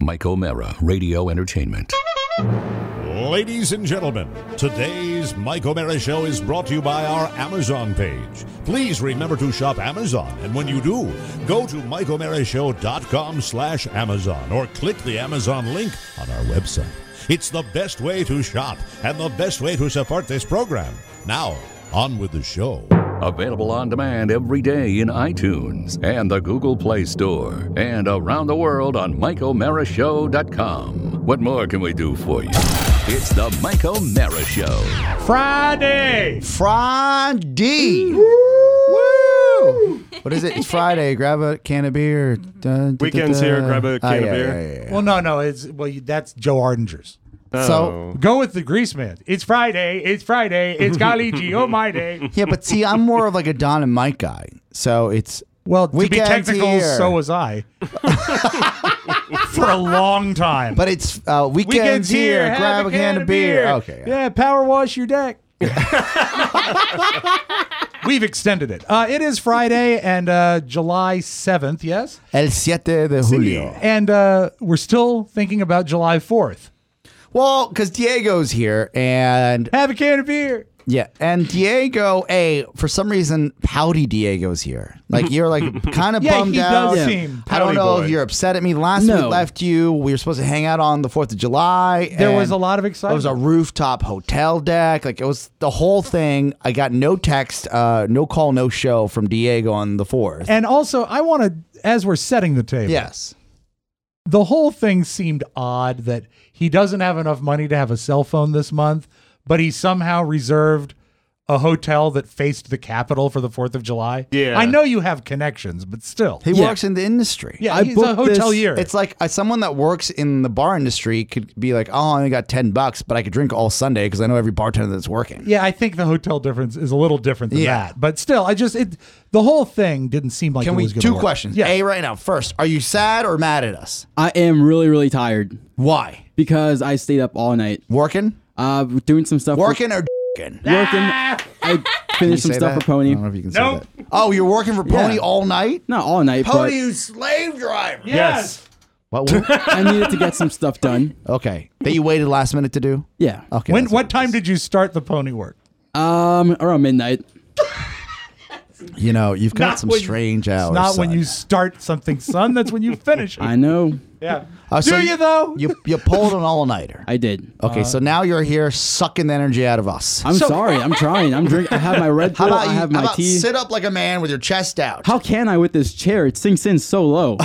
Mike O'Mara, Radio Entertainment. Ladies and gentlemen, today's Mike O'Mara Show is brought to you by our Amazon page. Please remember to shop Amazon, and when you do, go to MikeO'MaraShow.com/Amazon or click the Amazon link on our website. It's the best way to shop and the best way to support this program. Now, on with the show. Available on demand every day in iTunes and the Google Play Store and around the world on MikeO'MaraShow.com. What more can we do for you? It's the Mike O'Mara Show. Friday! Woo! What is it? It's Friday. Grab a can of beer. Weekend's here. Grab a can of beer. Yeah. Well, no. That's Joe Ardinger's. So go with the Grease Man. It's Friday. It's Galigi. Oh, my day. yeah, but see, I'm more of like a Don and Mike guy. So it's Well, to be Weekend's technical, here. so was I. For a long time. But it's weekend's here. Grab a can of beer. Okay. Yeah, power wash your deck. We've extended it. It is Friday and July 7th, yes? El 7 de Julio. And we're still thinking about July 4th. Well, because Diego's here and Have a can of beer. yeah, and Diego, for some reason, Pouty Diego's here. Like you're like kind of Yeah, bummed he out. does seem I don't pouty know boy. if you're upset at me. Last week left you. We were supposed to hang out on the 4th of July. There and was a lot of It excitement. was a rooftop hotel deck. Like it was the whole thing. I got no text, no call, no show from Diego on the 4th. And also, I want to, as we're setting the table, Yes. the whole thing seemed odd that he doesn't have enough money to have a cell phone this month, but he somehow reserved a hotel that faced the Capitol for the 4th of July. Yeah. I know you have connections, but still. He works in the industry. Yeah, I he's a booked this- hotelier. It's like someone that works in the bar industry could be like, oh, I only got $10, but I could drink all Sunday because I know every bartender that's working. Yeah, I think the hotel difference is a little different than Yeah. that. But still, the whole thing didn't seem like Can it we was going to two work. questions? Yeah. A, right now. First, are you sad or mad at us? I am really, really tired Why? because I stayed up all night. Working? Doing some stuff. Working or Working. I finished some say stuff that? for Pony. I don't know if you can Nope. say that. Oh, you're working for Pony all night? Not all night, Pony, you slave driver. Yes. What? but I needed to get some stuff done. Okay. That you waited last minute to do? Yeah. Okay. When? that's What time did you start the pony work? Around midnight. You know, you've got Not some when- strange hours. It's not when son. you start something, son. That's when you finish it. I know. Yeah. So Do you though? You pulled an all-nighter. I did. Okay, so now you're here sucking the energy out of us. I'm sorry. I'm trying. I'm drinking. I have my Red How Bull. about I you? have How my about tea. sit up like a man with your chest out? How can I with this chair? It sinks in so low.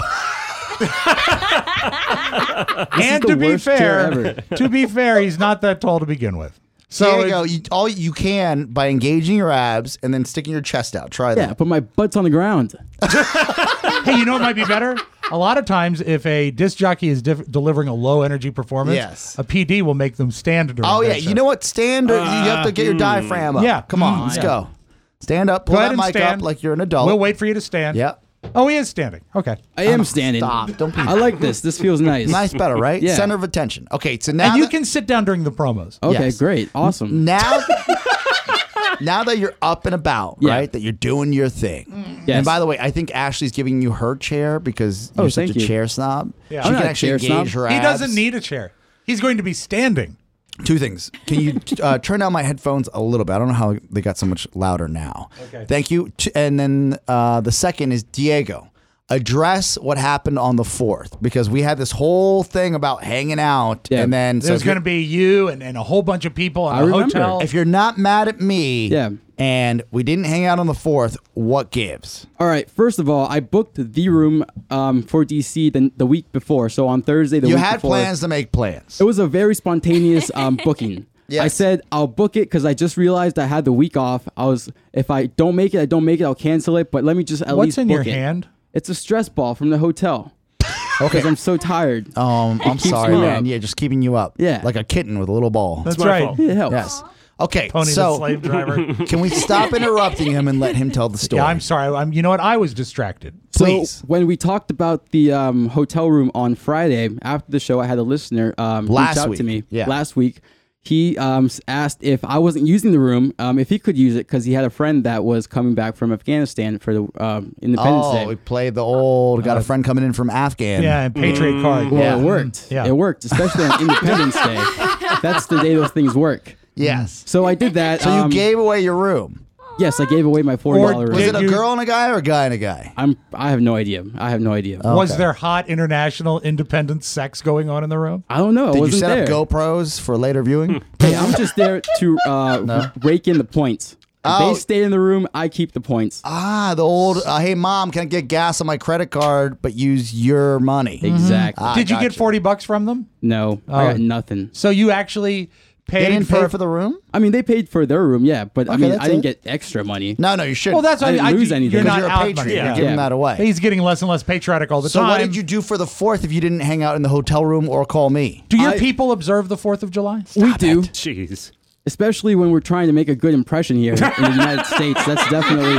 And the to be worst chair fair, to be fair, he's not that tall to begin with. So There you go. All you can by engaging your abs and then sticking your chest out. Try Yeah, that. put my butts on the ground. hey, you know what might be better? A lot of times, if a disc jockey is delivering a low energy performance, Yes. a PD will make them stand during Oh their yeah, show. you know what? Stand. Or you have to get your diaphragm up. Yeah. Come on, let's Yeah. go. Stand up. Pull Go that ahead and mic stand. up like you're an adult. We'll wait for you to stand. Yep. Oh, he is standing. Okay. I am standing. Stop. Don't be I like this. This feels nice. nice. Better, right? Yeah. Center of attention. Okay, so now And you that- can sit down during the promos. Okay, Yes. great. Awesome. now. Now that you're up and about, Yeah. right? That you're doing your thing. Yes. And by the way, I think Ashley's giving you her chair because you're such thank a you. chair snob. Yeah. She I'm can not a actually chair engage snob. her He abs. doesn't need a chair. He's going to be standing. Two things. Can you turn down my headphones a little bit? I don't know how they got so much louder now. Okay. Thank you. And then the second is Diego. Address what happened on the 4th because we had this whole thing about hanging out, Yeah. and then There's if going to you're- be you and a whole bunch of people in I a remember. hotel. if you're not mad at me, Yeah. and we didn't hang out on the 4th, what gives? All right. First of all, I booked the room for DC the week before. So on Thursday, the You week had before, plans to make plans. It was a very spontaneous booking. Yes. I said I'll book it because I just realized I had the week off. If I don't make it, I don't make it. I'll cancel it. But let me just at What's least in book your it. hand? It's a stress ball from the hotel. Okay. Because I'm so tired. I'm keeps sorry, me man. up. Yeah, just keeping you up. Yeah. Like a kitten with a little ball. That's my right. fault. It helps. Yes. Okay, Pony the so slave driver. can we stop interrupting him and let him tell the story? Yeah, I'm sorry. You know what? I was distracted. Please. So when we talked about the hotel room on Friday after the show, I had a listener reach Last out week. to me Yeah. last week. he asked if I wasn't using the room, if he could use it because he had a friend that was coming back from Afghanistan for the Independence Day. Oh, we played the old, got a friend coming in from Afghan. Yeah, and Patriot card. Well, Yeah. it worked. Yeah. It worked, especially on Independence Day. That's the day those things work. Yes. So I did that. So you gave away your room. Yes, I gave away my $40 Or room. Was it a you- girl and a guy or a guy and a guy? I have no idea. Was there hot international independent sex going on in the room? I don't know. I Did you wasn't set there. up GoPros for later viewing? Hey, I'm just there to rake in the points. If Oh. they stay in the room, I keep the points. Ah, the old, hey, Mom, can I get gas on my credit card but use your money? Exactly. Ah, Did you get gotcha. $40 from them? No, I got nothing. So you actually They paid didn't pay for the room? I mean, they paid for their room, yeah, but I Okay, mean, that's I didn't it. get extra money. No, you shouldn't. Well, that's I didn't lose anything. You're Because not you're a out patriot. money. You're Yeah. giving that away. He's getting less and less patriotic all the So time. what did you do for the 4th if you didn't hang out in the hotel room or call me? Do your people observe the 4th of July? We do, Jeez. especially when we're trying to make a good impression here in the United States. That's definitely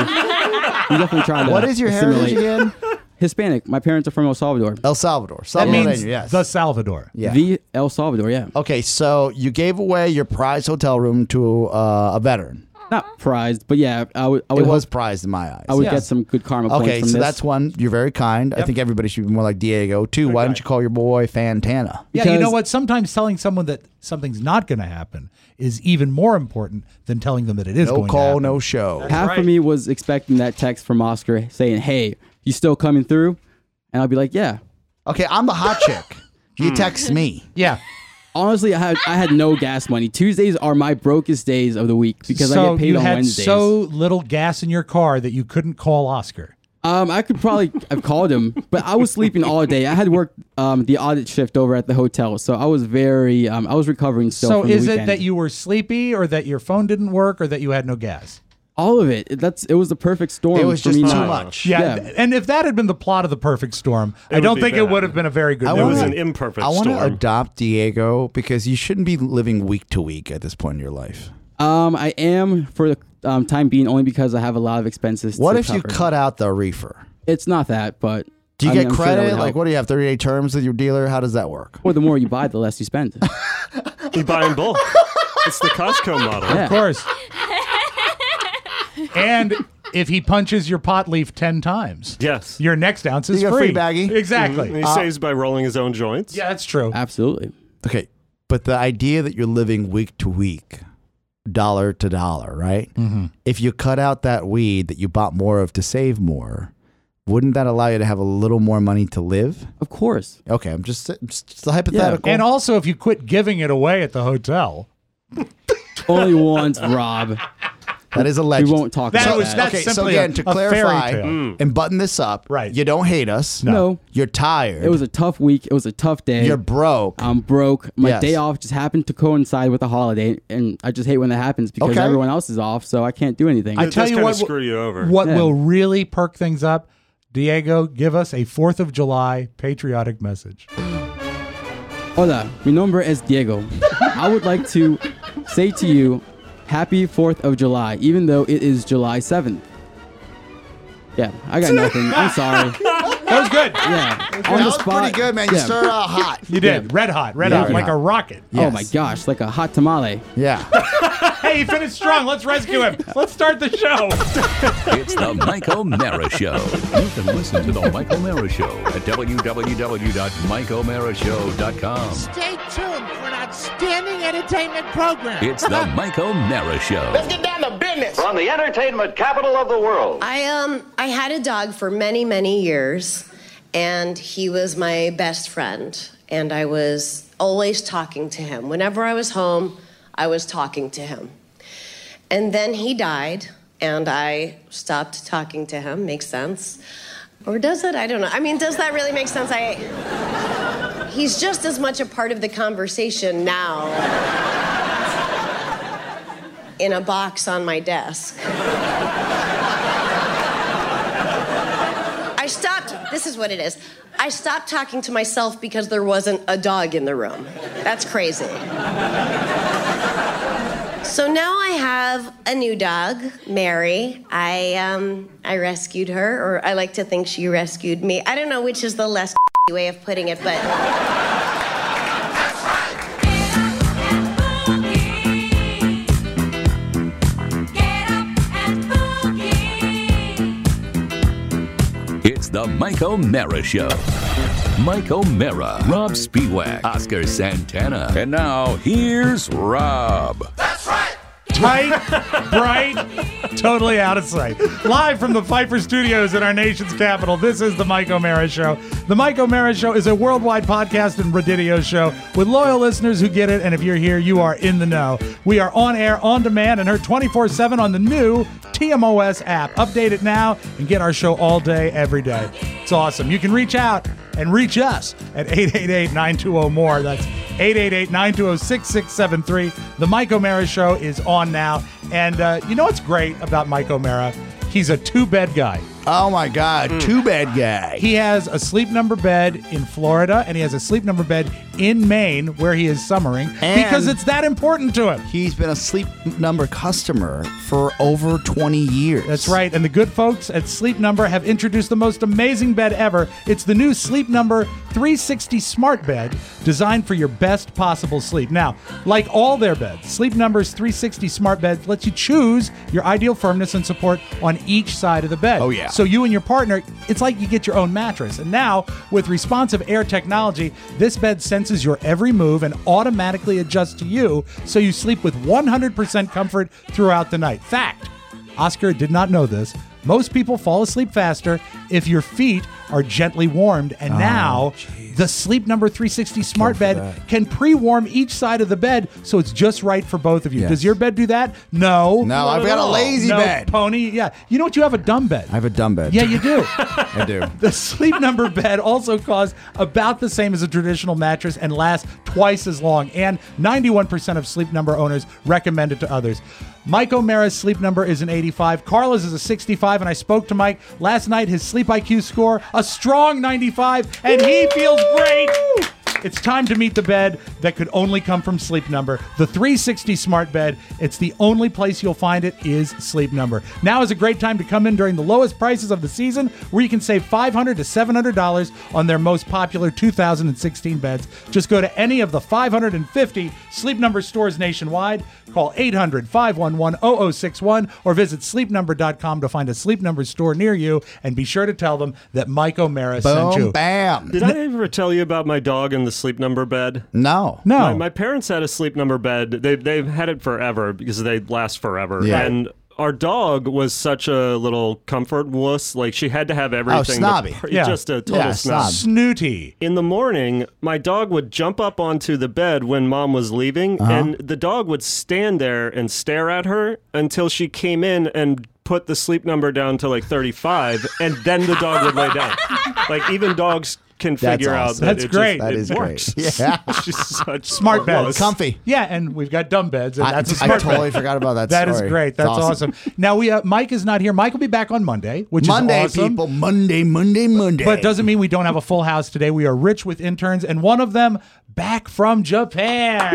we definitely try to. What is your heritage assimilate. again? Hispanic. My parents are from El Salvador. El Salvador. That means Salvadoreño, yes. the Salvador. Yeah. The El Salvador, yeah. Okay, so you gave away your prize hotel room to a veteran. Not prized, but yeah, I would. It was prized in my eyes. I would Yeah. get some good karma points Okay, from so this. that's one. You're very kind. I think everybody should be more like Diego. Two, why don't you call your boy Fantana? Yeah, you know Because- what? Sometimes telling someone that something's not going to happen is even more important than telling them that it is No going to call, happen. no show. Half of me was expecting that text from Oscar saying, "Hey, you still coming through?" And I'll be like, "Yeah." Okay, I'm the hot chick. You text me. Yeah. Honestly, I had no gas money. Tuesdays are my brokest days of the week because I So get paid you on had Wednesdays. so little gas in your car that you couldn't call Oscar. I could probably have called him, but I was sleeping all day. I had worked the audit shift over at the hotel, so I was very I was recovering still. So from the is it weekend. that you were sleepy or that your phone didn't work or that you had no gas? all of it? It was the perfect storm. It was for just me too not- much. Yeah, Yeah. and if that had been the plot of the perfect storm, I would don't be think it bad. would have been a very good I It was movie. an imperfect I want to storm. adopt Diego because you shouldn't be living week to week at this point in your life. I am for the time being only because I have a lot of expenses. What to if you cover. cut out the reefer? It's not that, but Do you I get mean, I'm sure that credit? would Like, help. what do you have? 30-day terms with your dealer? How does that work? Or the more you buy, the less you spend. You buy in bulk. It's the Costco model. Yeah. Of course. And if he punches your pot leaf 10 times, Yes. your next ounce is You get a free. free baggie. Exactly. He saves by rolling his own joints. Yeah, that's true. Absolutely. Okay, but the idea that you're living week to week, dollar to dollar, right? Mm-hmm. If you cut out that weed that you bought more of to save more, wouldn't that allow you to have a little more money to live? Of course. Okay, I'm just a hypothetical. And also, if you quit giving it away at the hotel, Only once, Rob. that is a We legend. won't talk That about was- that. that's okay, so simply again, a to clarify fairy tale. and button this up, Right. you don't hate us. No. You're tired. It was a tough week. It was a tough day. You're broke. I'm broke. My Yes. day off just happened to coincide with a holiday, and I just hate when that happens because Okay. everyone else is off, so I can't do anything. I It tell does you kinda what, screw you over. what Yeah. will really perk things up, Diego, give us a 4th of July patriotic message. Hola, mi nombre es Diego. I would like to say to you, Happy 4th of July, even though it is July 7th. Yeah, I got nothing. I'm sorry. That was good. Yeah, on that the was spot. pretty good, man. You Yeah. started out hot. You did. Red hot, Yeah. like a rocket. Oh Yes. my gosh, like a hot tamale. Yeah. Hey, he finished strong. Let's rescue him. Let's start the show. It's the Mike O'Mara Show. You can listen to the Mike O'Mara Show at www.mikeomarashow.com. Stay tuned for an outstanding entertainment program. It's the Mike O'Mara Show. Get down to business. From the entertainment capital of the world. I had a dog for many, many years, and he was my best friend. And I was always talking to him. Whenever I was home, I was talking to him. And then he died, and I stopped talking to him. Makes sense. Or does it? I don't know. I mean, does that really make sense? He's just as much a part of the conversation now in a box on my desk. This is what it is. I stopped talking to myself because there wasn't a dog in the room. That's crazy. So now I have a new dog, Mary. I rescued her, or I like to think she rescued me. I don't know which is the less way of putting it, but... The Mike O'Mara Show. Mike O'Mara, Rob Spiewak, Oscar Santana. And now, here's Rob. That's right. Tight, bright, totally out of sight. Live from the Pfeiffer Studios in our nation's capital, this is The Mike O'Mara Show. The Mike O'Mara Show is a worldwide podcast and radio show with loyal listeners who get it, and if you're here, you are in the know. We are on air, on demand, and heard 24/7 on the new TMOS app. Update it now and get our show all day, every day. It's awesome. You can reach out and reach us at 888-920-MORE. That's 888-920-6673. The Mike O'Mara Show is on now. And you know what's great about Mike O'Mara? He's a two-bed guy. Oh, my God. Two-bed guy. He has a Sleep Number bed in Florida, and he has a Sleep Number bed in Maine, where he is summering, because it's that important to him. He's been a Sleep Number customer for over 20 years. That's right. And the good folks at Sleep Number have introduced the most amazing bed ever. It's the new Sleep Number 360 Smart Bed, designed for your best possible sleep. Now, like all their beds, Sleep Number's 360 Smart Bed lets you choose your ideal firmness and support on each side of the bed. Oh, yeah. So you and your partner, it's like you get your own mattress. And now, with responsive air technology, this bed senses your every move and automatically adjusts to you, so you sleep with 100% comfort throughout the night. Fact, Oscar did not know this. Most people fall asleep faster if your feet are gently warmed. And now, the Sleep Number 360 Smart Bed can pre-warm each side of the bed, so it's just right for both of you. Yes. Does your bed do that? No. No, I've got a lazy bed. Pony. Yeah. You know what? You have a dumb bed. I have a dumb bed. Yeah, you do. I do. The Sleep Number bed also costs about the same as a traditional mattress and lasts twice as long. And 91% of Sleep Number owners recommend it to others. Mike O'Mara's Sleep Number is an 85. Carla's is a 65. And I spoke to Mike last night. His Sleep IQ score, a strong 95. And he feels great. It's time to meet the bed that could only come from Sleep Number. The 360 Smart Bed. It's the only place you'll find it is Sleep Number. Now is a great time to come in during the lowest prices of the season, where you can save $500 to $700 on their most popular 2016 beds. Just go to any of the 550 Sleep Number stores nationwide. Call 800-511-0061 or visit sleepnumber.com to find a Sleep Number store near you, and be sure to tell them that Mike O'Mara sent you. Boom, bam. Did I ever tell you about my dog and the Sleep Number bed? No. My parents had a Sleep Number bed. They've had it forever because they last forever. Yeah. And our dog was such a little comfort wuss. Like, she had to have everything. Snobby. Yeah. Just a total snob. Snooty. In the morning, my dog would jump up onto the bed when Mom was leaving, and the dog would stand there and stare at her until she came in and put the Sleep Number down to like 35, and then the dog would lay down. Like, even dogs can figure out awesome. that That's it great. Just, That it is works. great. Yeah. She's such Smart beds. wuss. Comfy. Yeah, and we've got dumb beds, and that's a I smart totally bed. forgot about that That story. is great. That's It's awesome. Now, Mike is not here. Mike will be back on Monday, which Monday, is awesome. people. Monday. But it doesn't mean we don't have a full house today. We are rich with interns, and one of them back from Japan.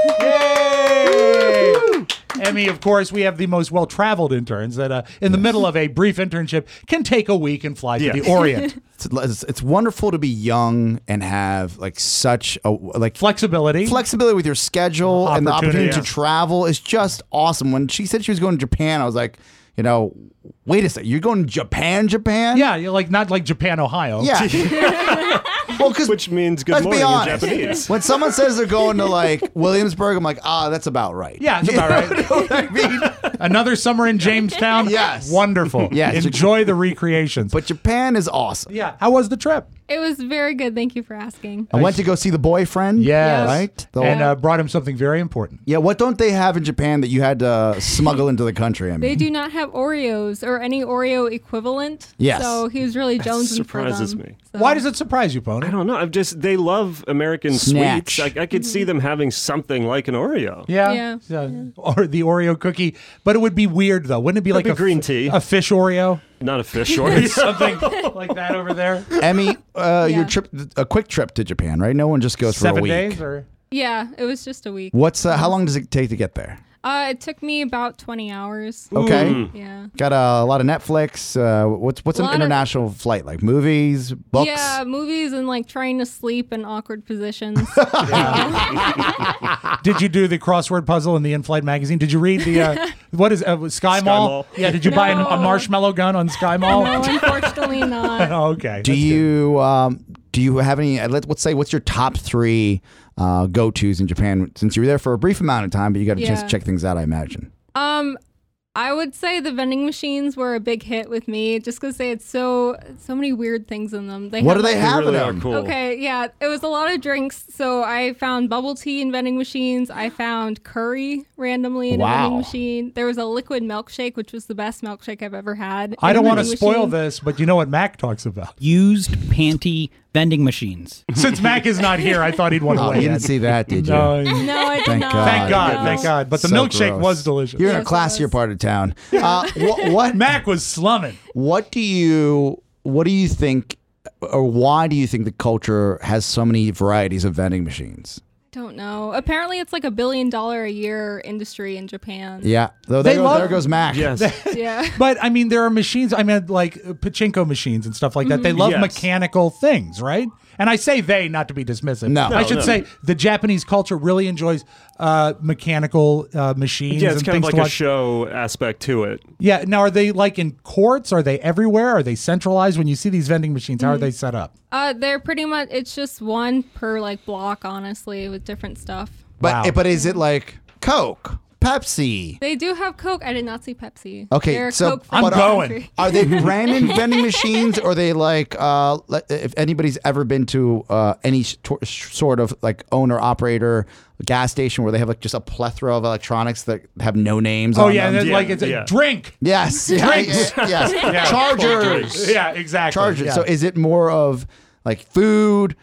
Yay! Emmy, of course, we have the most well-traveled interns that in the middle of a brief internship can take a week and fly to the Orient. It's wonderful to be young and have like such a Flexibility. with your schedule, and the opportunity Opportunity. to travel is just awesome. When she said she was going to Japan, I was like, wait a second, you're going to Japan? Yeah, you're like not like Japan, Ohio. Yeah. Well, Which means good let's morning be in honest. Japanese. When someone says they're going to like Williamsburg, I'm like, that's about right. Yeah, it's about right. You know what I mean? Another summer in Jamestown. Yes. Wonderful. Yes. Enjoy the recreations. But Japan is awesome. Yeah. How was the trip? It was very good. Thank you for asking. I went to go see the boyfriend. Yes. Right? And brought him something very important. Yeah, what don't they have in Japan that you had to smuggle into the country? I mean, They do not have Oreos or any Oreo equivalent. Yes. So he was really jonesing for them. surprises me. So- Why does it surprise you, Pony? I don't know. They love American Snatch. sweets. I could see them having something like an Oreo. Yeah. Yeah. Or the Oreo cookie. But it would be weird, though. Wouldn't it be like be a green tea. A fish Oreo? Not a fish Oreo. Something like that over there? Emmy, your trip, a quick trip to Japan, right? No one just goes for 7 a week. days? Or Yeah, it was just a week. What's how long does it take to get there? It took me about 20 hours. Okay, Yeah. got a lot of Netflix. What's an Lot of- international flight like? Movies, books. Yeah, movies and like trying to sleep in awkward positions. did you do the crossword puzzle in the in-flight magazine? Did you read the What is Sky Mall? Mall. Yeah, did you buy a No. marshmallow gun on Sky Mall? No, unfortunately not. Oh, okay. Do you have any? Let's say, what's your top 3 go-tos in Japan? Since you were there for a brief amount of time, but you got a chance to Yeah. check things out, I imagine. I would say the vending machines were a big hit with me, just because they had so many weird things in them. What do they They have in really are them? cool. Okay, yeah, it was a lot of drinks. So I found bubble tea in vending machines. I found curry randomly in a vending Wow. machine. There was a liquid milkshake, which was the best milkshake I've ever had. I in a don't want to vending spoil machine. this, but you know what Mac talks about. Used panty vending machines. Since Mac is not here, I thought he'd want to Oh, weigh you in. didn't see that, did you? No, No, I did Thank not. God. thank God, No. thank God. But the So milkshake gross. was delicious. You're in a Yes, it classier was. part of town. What Mac was slumming. What do you think, or why do you think the culture has so many varieties of vending machines? Don't know. Apparently, it's like $1 billion a year industry in Japan. Yeah, though They love- there goes Mac. Yes. Yeah. But I mean, there are machines. I mean, like pachinko machines and stuff like that. They love Yes. mechanical things, right? And I say they, not to be dismissive. No. I should No. say the Japanese culture really enjoys mechanical machines. Yeah, it's and kind of things like to a watch. show aspect to it. Yeah. Now, are they like in courts? Are they everywhere? Are they centralized? When you see these vending machines, how are they set up? They're pretty much, it's just one per like block, honestly, with different stuff. But Wow. but is it like Coke, Pepsi? They do have Coke. I did not see Pepsi. Okay, They're so Coke I'm free going. country. Are they branded vending machines, or are they like if anybody's ever been to any sort of like owner operator gas station where they have like just a plethora of electronics that have no names Oh on yeah, and them? then, like it's a Yeah. drink. Yes. Drinks. Yes. Chargers. Yeah, exactly. Chargers. Yeah. So is it more of like food,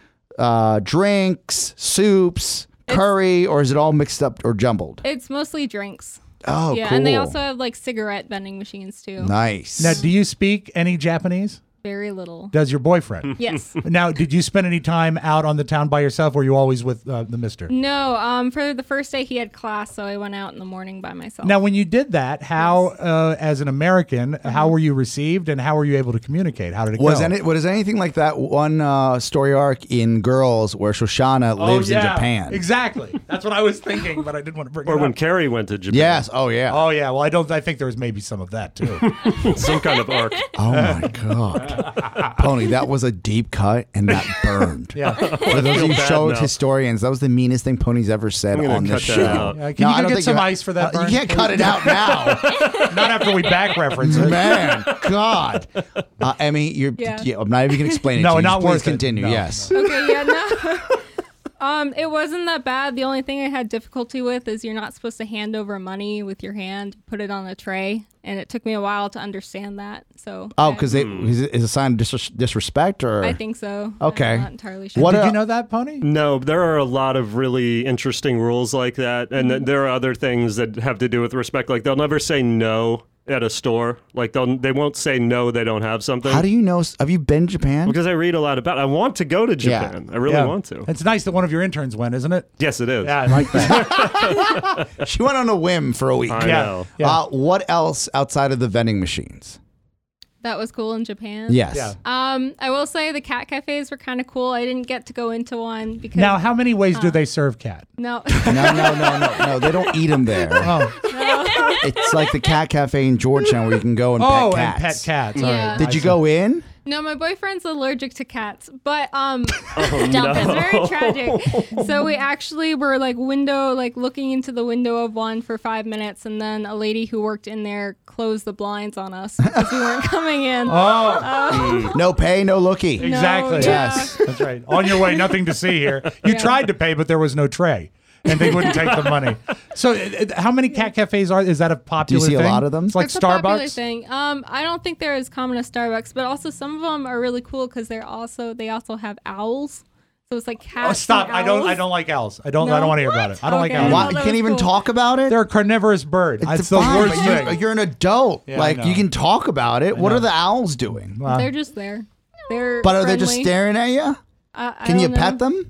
drinks, soups, curry, or is it all mixed up or jumbled? It's mostly drinks. Oh, Yeah, cool. and they also have like cigarette vending machines too. Nice. Now, do you speak any Japanese? Very little. Does your boyfriend? Yes. Now, did you spend any time out on the town by yourself? Or were you always with the mister? No, for the first day he had class, so I went out in the morning by myself. Now, when you did that, how, as an American, how were you received, and how were you able to communicate? How did it Was go? was anything like that one story arc in Girls where Shoshana lives in Japan? Exactly. That's what I was thinking, but I didn't want to bring Or it when up. Carrie went to Japan. Yes. Oh yeah. Oh yeah. Well, I think there was maybe some of that too. Some kind of arc. Oh my God. Pony, that was a deep cut and that burned. Yeah. For those of feel you bad show now. historians, that was the meanest thing Pony's ever said I'm gonna on this cut that show. out. Can you go I don't get think some you- ice for that burn? You can't cut it out now. Not after we back reference it. Man, God. Emmy, Yeah. I'm not even going to explain it No, to you. not Please worth it. continue. No, Yes. Okay, yeah, no. It wasn't that bad. The only thing I had difficulty with is you're not supposed to hand over money with your hand, put it on a tray, and it took me a while to understand that. So Oh, I- because is it a sign of disrespect, or? I think so. Okay. I'm not entirely sure. What Did are- you know that, Pony? No, there are a lot of really interesting rules like that. And there are other things that have to do with respect. Like they'll never say no at a store. Like they won't say no, they don't have something. How do you know? Have you been to Japan? Because I read a lot about it. I want to go to Japan. I really Yeah. want to. It's nice that one of your interns went, isn't it? Yes, it is. Yeah, I like that. She went on a whim for a week. I Yeah. know. Yeah. What else outside of the vending machines? That was cool in Japan. Yes. Yeah. I will say the cat cafes were kind of cool. I didn't get to go into one because Now, how many ways do they serve cat? no. No. They don't eat them there. Oh, It's like the cat cafe in Georgetown where you can go and oh, pet and cats. pet cats. All Yeah. right. Did you go in? No, my boyfriend's allergic to cats, but Oh, it's very tragic. So we actually were looking into the window of one for 5 minutes, and then a lady who worked in there closed the blinds on us because we weren't coming in. Oh, No pay, no looky. exactly. yeah. Yes, that's right. On your way, nothing to see here. You tried to pay, but there was no tray, and they wouldn't take the money. So, how many cat cafes are? Is that a popular see a thing? lot of them? It's like It's a popular Starbucks. thing. I don't think they're as common as Starbucks, but also some of them are really cool because they also have owls. So it's like cats. Oh, stop! and I don't owls. like owls. I don't No? want to hear about it. I don't like Okay. owls. Why- Why? that You can't was even cool. talk about it? They're a carnivorous bird. It's the fine, worst but thing. you're an adult. Yeah, I like, know. you can talk about it. What know. are the owls doing? Wow. They're just there. They're But are they just friendly. staring at you? I Can you don't know. pet them?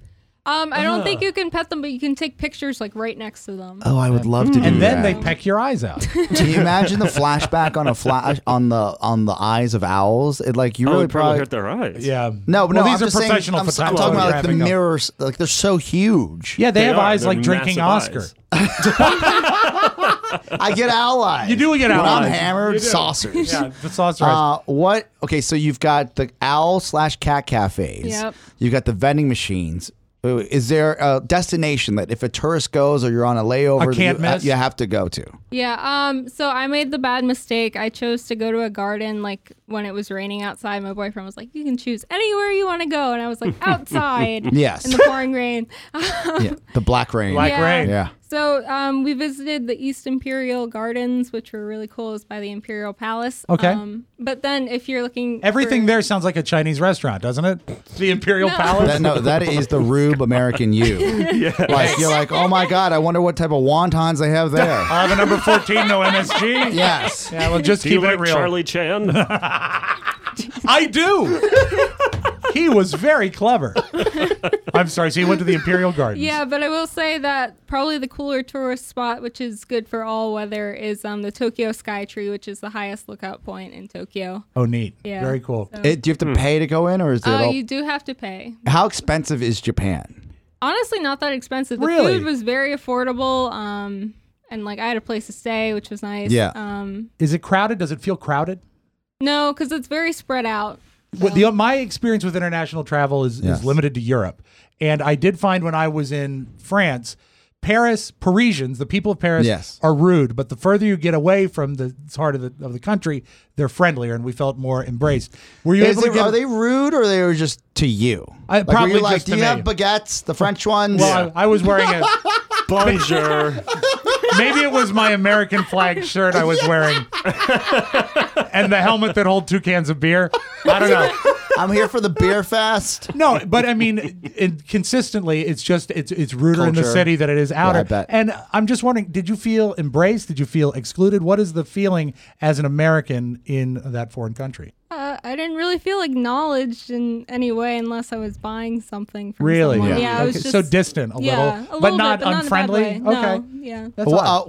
I don't think you can pet them, but you can take pictures like right next to them. Oh, I would love to do And then that. they peck your eyes out. Can you imagine the flashback on a flash on the eyes of owls? It like you really it probably hurt their eyes. Yeah. No, Well, no. these I'm are just saying- professional I'm talking about like the photographing them. mirrors. Like they're so huge. Yeah, they have are. eyes They're like drinking massive Oscar. eyes. I get owl eyes. You do get when owl I'm eyes. hammered, You do. saucers. Yeah, the saucer eyes. What? Okay, so you've got the owl/cat cafes. Yep. You've got the vending machines. Is there a destination that if a tourist goes or you're on a layover that can't miss? you have to go to? Yeah, so I made the bad mistake. I chose to go to a garden like when it was raining outside. My boyfriend was like, "You can choose anywhere you want to go." And I was like, "Outside." Yes. In the pouring rain. Yeah, the Black Rain. Black Rain. Yeah. So we visited the East Imperial Gardens, which were really cool. It's by the Imperial Palace. Okay. But then if you're looking Everything for- there sounds like a Chinese restaurant, doesn't it? The Imperial Palace. That is the Rube American you. Like you're like, oh my God, I wonder what type of wontons they have there. I have a number 14, no MSG. Yes. Yeah, well, just Do keep you it like real. Charlie Chan? I do. He was very clever. I'm sorry. So he went to the Imperial Gardens. Yeah, but I will say that probably the cooler tourist spot, which is good for all weather, is the Tokyo Sky Tree, which is the highest lookout point in Tokyo. Oh, neat. Yeah. Very cool. So- Do you have to pay to go in, or is it? Oh, all... you do have to pay. How expensive is Japan? Honestly, not that expensive. The Really? food was very affordable. And like I had a place to stay, which was nice. Yeah. Is it crowded? Does it feel crowded? No, because it's very spread out. My experience with international travel is Yes. limited to Europe. And I did find when I was in France, Parisians, the people of Paris, Yes. are rude. But the further you get away from the heart of the country, they're friendlier, and we felt more embraced. Were you able to get? Are they rude, or they were just to you? I- Like, were probably you like, just do to you me. have baguettes, the French ones? Well, I was wearing a. Bonjour. Maybe it was my American flag shirt I was wearing, and the helmet that holds 2 cans of beer. I don't know. I'm here for the beer fest. No, but I mean, consistently, it's ruder in the Culture. city than it is outer. I bet. And I'm just wondering, did you feel embraced? Did you feel excluded? What is the feeling as an American in that foreign country? I didn't really feel acknowledged in any way unless I was buying something from Really? someone. Yeah. Yeah, I was Okay, just so distant a little, but not bit, in a bad unfriendly. way. Okay, No, yeah. that's odd.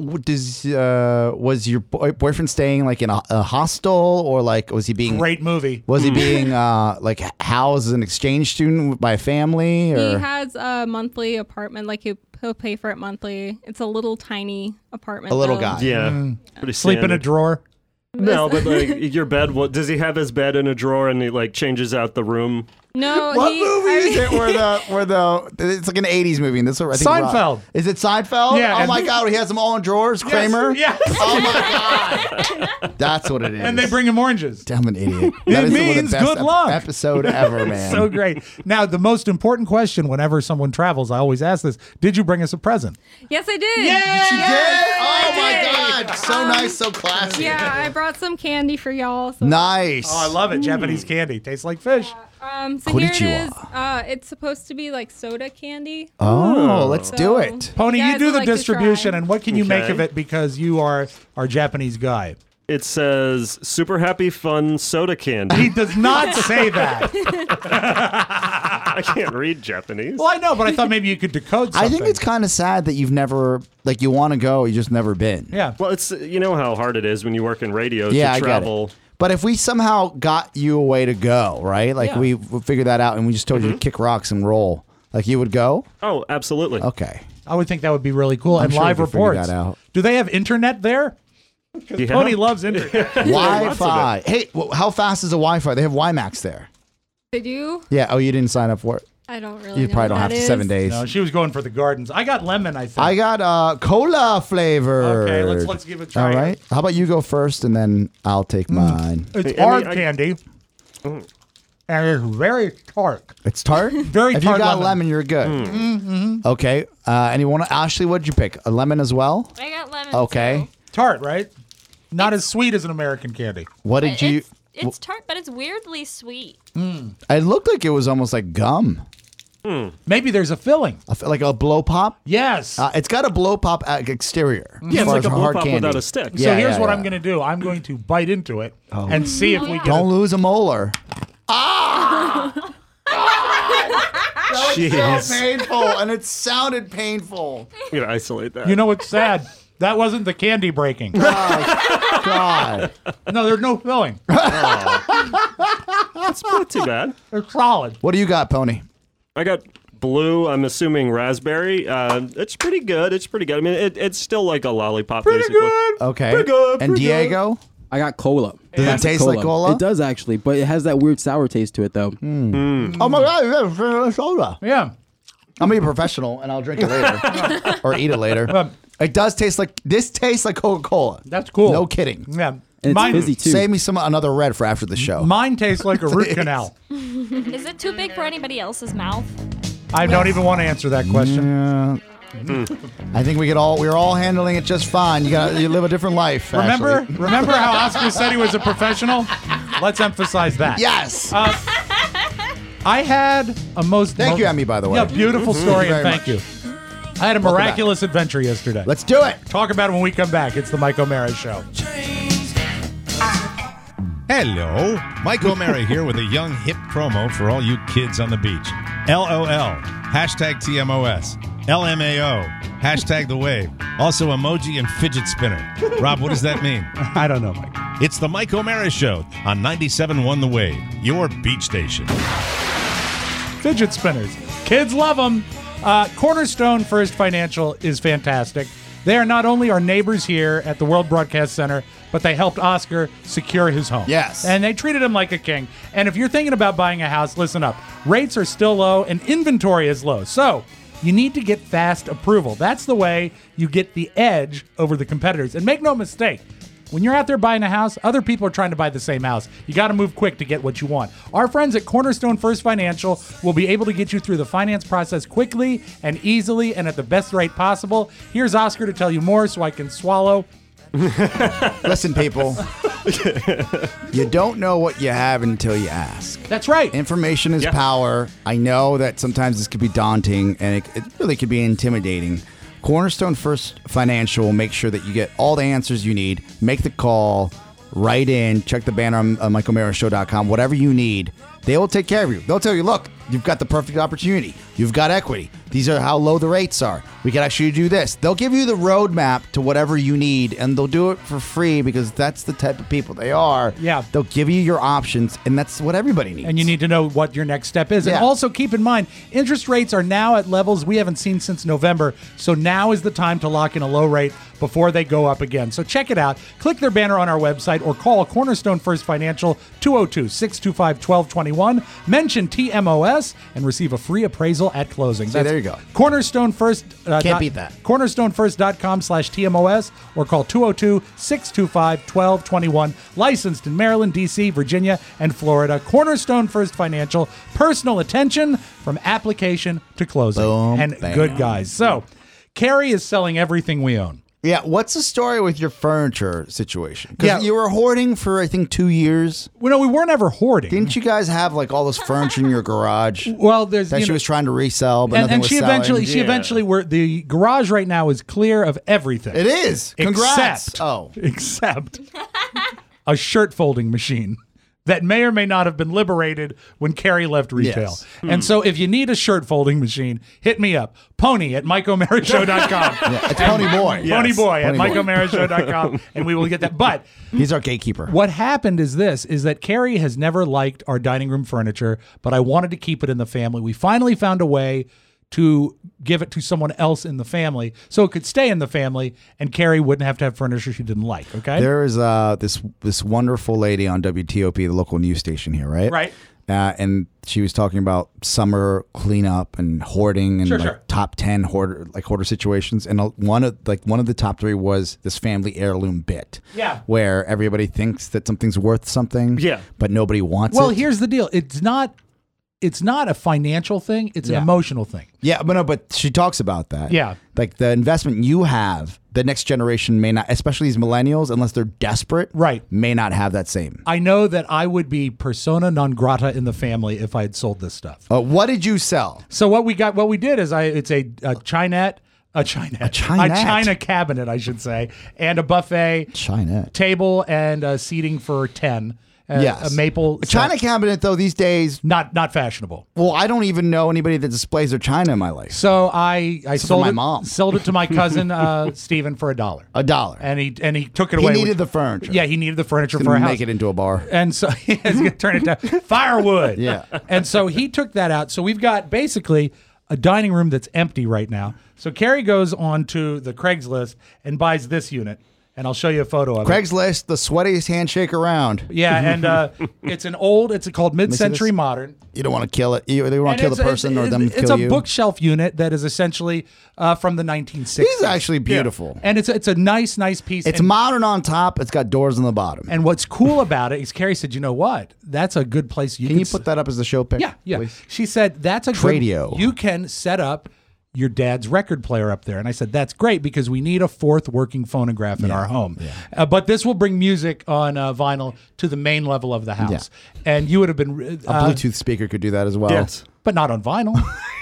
Was your boyfriend staying like in a hostel, or like was he being Great movie. Was he being like housed as an exchange student by a family? Or? He has a monthly apartment. Like he'll pay for it monthly. It's a little tiny apartment. A little though. guy. Yeah. Pretty Sleep in a standard. drawer. No, but like your bed. What does he have his bed in a drawer and he like changes out the room? No, What movie is it where the it's like an 80s movie, and this is I think Seinfeld. Is it Seinfeld? Yeah, Oh and- my God, he has them all in drawers. Kramer. Yes. Oh my God. That's what it is. And they bring him oranges. I'm an idiot. It That is one of the means best good luck. episode ever, man. So great. Now, the most important question whenever someone travels, I always ask this: did you bring us a present? Yes, I did. Yeah, She Yes, did? Oh I my did. God. So nice, so classy. Yeah, I brought some candy for y'all. So, Nice. Oh, I love it. Japanese candy tastes like fish. so here it is. Konnichiwa. It's supposed to be like soda candy. Oh, let's do So- it. Pony, You you guys do would the like to distribution, try. and what can you make Okay. of it because you are our Japanese guy? It says super happy fun soda candy. He does not say that. I can't read Japanese. Well, I know, but I thought maybe you could decode something. I think it's kind of sad that you've never, like, you want to go, you just never been. Yeah. Well, it's you know how hard it is when you work in radio Yeah, I to get travel. it. But if we somehow got you a way to go, right? Like Yeah. we figured that out, and we just told you to kick rocks and roll, like you would go. Oh, absolutely. Okay. I would think that would be really cool. I'm And sure live we could figure reports. that out. Do they have internet there? Yeah. Tony loves internet. Wi-Fi. Hey, how fast is the Wi-Fi? They have WiMAX there. Did you? Yeah. Oh, you didn't sign up for it. I don't really. You know probably don't what have that to 7 is. days. No, she was going for the gardens. I got lemon, I think. I got cola flavor. Okay, let's give it a try. All right. How about you go first, and then I'll take mine. It's Hey, hard Emmy, candy. And it's very tart. It's tart. Very If tart you got lemon. lemon, you're good. Okay. Anyone? Ashley, what did you pick? A lemon as well. I got lemon. Okay. Tart, right? Not as sweet as an American candy. What did you? It's tart, but it's weirdly sweet. It looked like it was almost like gum, Maybe there's a filling. like a blow pop. Yes. It's got a blow pop exterior. Yeah, as it's far like as a blow hard pop candy. without a stick. So Yeah, here's yeah, what yeah. I'm going to do. I'm going to bite into it and see if we get Don't lose a molar. Jeez. so painful, and it sounded painful. I'm gonna isolate that. You know what's sad? That wasn't the candy breaking. God. No, there's no filling. It's not too bad. It's solid. What do you got, Pony? I got blue. I'm assuming raspberry. It's pretty good. It's pretty good. I mean, it's still like a lollipop. Pretty basically. good. Okay. Pretty good, And pretty Diego? I got cola. Does it taste like cola? It does actually, but it has that weird sour taste to it though. Oh my God, soda. Yeah. I'm gonna be a professional, and I'll drink it later or eat it later. It does taste like this. Tastes like Coca-Cola. That's cool. No kidding. Yeah. And it's Mine, fizzy too. Save me another red for after the show. mine tastes like a root canal. Is it too big for anybody else's mouth? I don't even want to answer that question. Yeah. I think we're all handling it just fine. You live a different life. Remember Ashley. how Oscar said he was a professional? Let's emphasize that. Yes. I had a Thank you, Emmy, by the way. Yeah, beautiful story, and Very thank you. I had a miraculous adventure yesterday. Let's do it. Talk about it when we come back. It's the Mike O'Mara Show. Hello, Mike O'Mara here with a young hip promo for all you kids on the beach. LOL, hashtag TMOS, LMAO, hashtag the wave, also emoji and fidget spinner. Rob, what does that mean? I don't know, Mike. It's the Mike O'Mara Show on 97.1 The Wave, your beach station. Fidget spinners. Kids love them. Cornerstone First Financial is fantastic. They are not only our neighbors here at the World Broadcast Center, but they helped Oscar secure his home. Yes. And they treated him like a king. And if you're thinking about buying a house, listen up. Rates are still low and inventory is low. So you need to get fast approval. That's the way you get the edge over the competitors. And make no mistake, when you're out there buying a house, other people are trying to buy the same house. You got to move quick to get what you want. Our friends at Cornerstone First Financial will be able to get you through the finance process quickly and easily and at the best rate possible. Here's Oscar to tell you more so I can swallow. Listen, people. You don't know what you have until you ask. That's right. Information is power. I know that sometimes this could be daunting and it really could be intimidating. Cornerstone First Financial will make sure that you get all the answers you need. Make the call, write in, check the banner on MikeO'MaraShow.com. Whatever you need, they will take care of you. They'll tell you, look, you've got the perfect opportunity. You've got equity. These are how low the rates are. We can actually do this. They'll give you the roadmap to whatever you need, and they'll do it for free because that's the type of people they are. Yeah. They'll give you your options, and that's what everybody needs. And you need to know what your next step is. Yeah. And also keep in mind, interest rates are now at levels we haven't seen since November. So now is the time to lock in a low rate before they go up again. So check it out. Click their banner on our website or call Cornerstone First Financial 202-625-1221. Mention TMOS and receive a free appraisal at closing. See, there you go. Cornerstone First. Can't beat that. CornerstoneFirst.com/TMOS or call 202-625-1221. Licensed in Maryland, D.C., Virginia, and Florida. Cornerstone First Financial. Personal attention from application to closing. Boom, and bam. good guys. So, Carrie is selling everything we own. Yeah, what's the story with your furniture situation? Because Yeah. you were hoarding for, I think, 2 years. Well, no, we weren't ever hoarding. Didn't you guys have like all this furniture in your garage Well, there's that you she know, was trying to resell, but and, nothing and was she selling? eventually were the garage right now is clear of everything. It is. Congrats. Except a shirt folding machine that may or may not have been liberated when Carrie left retail. Yes. And so if you need a shirt folding machine, hit me up. Pony at MikeO'MaraShow.com. Yeah, it's Pony Boy. Pony Boy at Pony Boy. MikeO'MaraShow.com, and we will get that. But He's our gatekeeper. what happened is that Carrie has never liked our dining room furniture, but I wanted to keep it in the family. We finally found a way to give it to someone else in the family so it could stay in the family and Carrie wouldn't have to have furniture she didn't like, okay? There is this wonderful lady on WTOP, the local news station here, right? Right. And she was talking about summer cleanup and hoarding and Sure. top 10 hoarder situations. And one of the top 3 was this family heirloom bit. Yeah. Where everybody thinks that something's worth something. Yeah. But nobody wants Well, it. here's the deal. It's not a financial thing. It's an emotional thing. Yeah, but she talks about that. Yeah. Like the investment you have, the next generation may not, especially these millennials, unless they're desperate, Right. may not have that same. I know that I would be persona non grata in the family if I had sold this stuff. What did you sell? So what we did is it's a Chinette. A China cabinet, I should say, and a buffet Chinette table and seating for 10. a maple China set. cabinet, though, these days, not fashionable. well, I don't even know anybody that displays their china in my life. So I sold my it, mom. sold it to my cousin Stephen for $1. $1. And he took it He away. needed the furniture. Yeah, he needed the furniture He's for a gonna house. make it into a bar. And so he's going to turn it to firewood. Yeah. And so he took that out. So we've got basically a dining room that's empty right now. So Carrie goes on to the Craigslist and buys this unit. And I'll show you a photo of it. Craigslist, the sweatiest handshake around. Yeah, and it's called Mid-Century this. Modern. You don't want to kill it. You either want to kill the person or them It's kill a you. bookshelf unit that is essentially from the 1960s. It's actually beautiful. And it's a nice piece. It's and, modern on top. It's got doors on the bottom. and what's cool about it is Carrie said, you know what? That's a good place. Can you put that up as the show pic? Yeah. please? She said, that's a Tradio. good, you can set up your dad's record player up there. And I said, that's great because we need a fourth working phonograph in our home. Yeah. But this will bring music on vinyl to the main level of the house. And you would have been... A Bluetooth speaker could do that as well. Yes. But not on vinyl.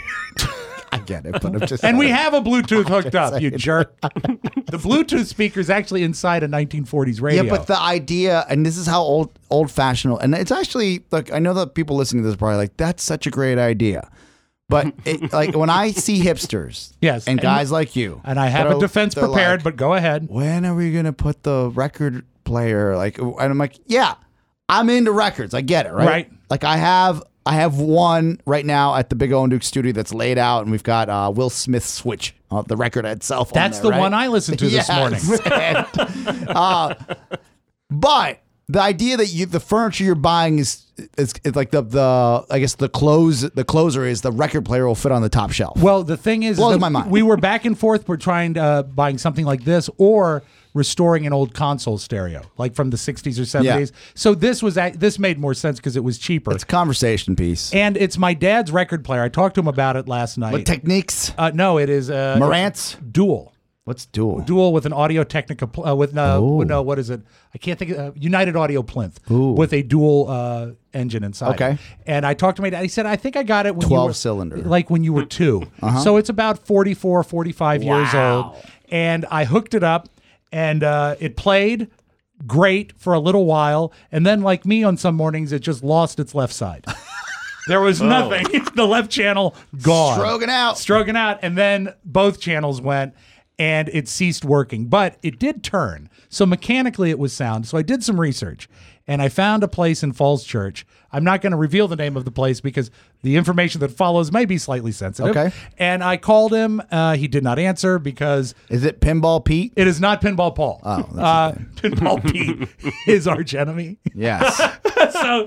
I get it, but I'm just And we saying. have a Bluetooth hooked up, you jerk. The Bluetooth speaker's actually inside a 1940s radio. Yeah, but the idea, and this is how old fashioned, and it's actually, like, I know that people listening to this are probably like, that's such a great idea. But like when I see hipsters, Yes, and guys like you, and I have that a defense they're prepared, like, but go ahead. when are we gonna put the record player? Like, and I'm like, yeah, I'm into records. I get it, right? Right. Like I have one right now at the Big O and Duke studio that's laid out, and we've got Will Smith's Switch, the record itself. That's on there, the right? one I listened to this morning. And, but the idea that the furniture you're buying is like the I guess the closer is the record player will fit on the top shelf. Well, the thing is, Blows that my mind. we were back and forth. We're trying buying something like this or restoring an old console stereo, like from the 60s or 70s. Yeah. So this made more sense because it was cheaper. It's a conversation piece. And it's my dad's record player. I talked to him about it last night. What techniques? No, it is Marantz? Dual. What's Dual? Dual with an Audio Technica with what is it? I can't think of United Audio Plinth with a dual engine inside. Okay. And I talked to my dad. He said, I think I got it when 12 you were cylinder. like when you were 2. So it's about 44, 45 years old. And I hooked it up and it played great for a little while. And then like me on some mornings, it just lost its left side. There was nothing. The left channel gone. Stroking out. And then both channels went and it ceased working. But it did turn. So mechanically it was sound. So I did some research and I found a place in Falls Church. I'm not going to reveal the name of the place because the information that follows may be slightly sensitive. Okay. And I called him. He did not answer because... Is it Pinball Pete? It is not Pinball Paul. Oh, that's Pinball Pete is arch enemy. Yes. So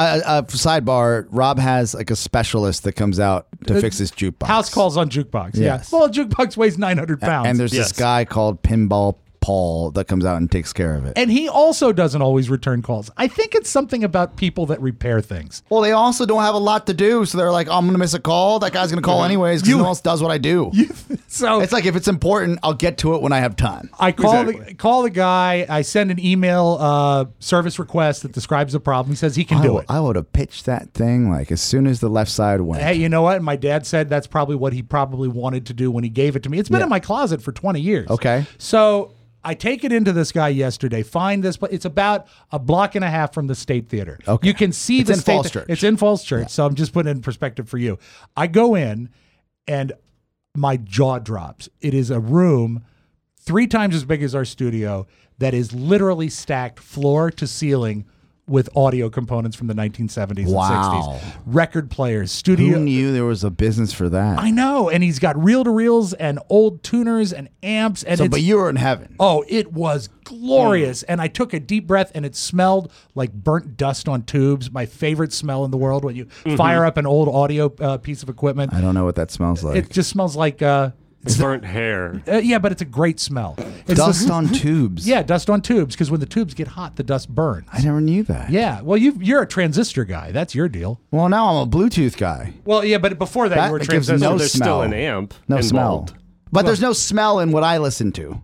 sidebar, Rob has like a specialist that comes out to fix his jukebox. house calls on jukebox. Yes. Yeah. Well, jukebox weighs 900 pounds. And there's this guy called Pinball Paul that comes out and takes care of it. And he also doesn't always return calls. I think it's something about people that repair things. Well, they also don't have a lot to do, so they're like, oh, I'm going to miss a call. That guy's going to call anyways because no one else does what I do. So it's like if it's important, I'll get to it when I have time. I call the guy. I send an email service request that describes the problem. He says he can do it. I would have pitched that thing like as soon as the left side went. Hey, you know what? My dad said that's probably what he probably wanted to do when he gave it to me. It's been in my closet for 20 years. Okay. So I take it into this guy yesterday, find this, but it's about a block and a half from the State Theater. Okay. You can see It's the in State Falls Church. It's in Falls Church. So I'm just putting it in perspective for you. I go in and my jaw drops. It is a room 3 times as big as our studio that is literally stacked floor to ceiling with audio components from the 1970s and 60s. Record players, studio. Who knew there was a business for that? I know. And he's got reel-to-reels and old tuners and amps. And but you were in heaven. Oh, it was glorious. And I took a deep breath and it smelled like burnt dust on tubes. My favorite smell in the world when you fire up an old audio piece of equipment. I don't know what that smells like. It just smells like... burnt hair. Yeah, but it's a great smell. It's dust on tubes. Yeah, dust on tubes, because when the tubes get hot, the dust burns. I never knew that. Yeah, well, you're a transistor guy. That's your deal. Well, now I'm a Bluetooth guy. Well, yeah, but before that you were a gives transistor. no There's smell. still an amp No involved. smell. But there's no smell in what I listen to.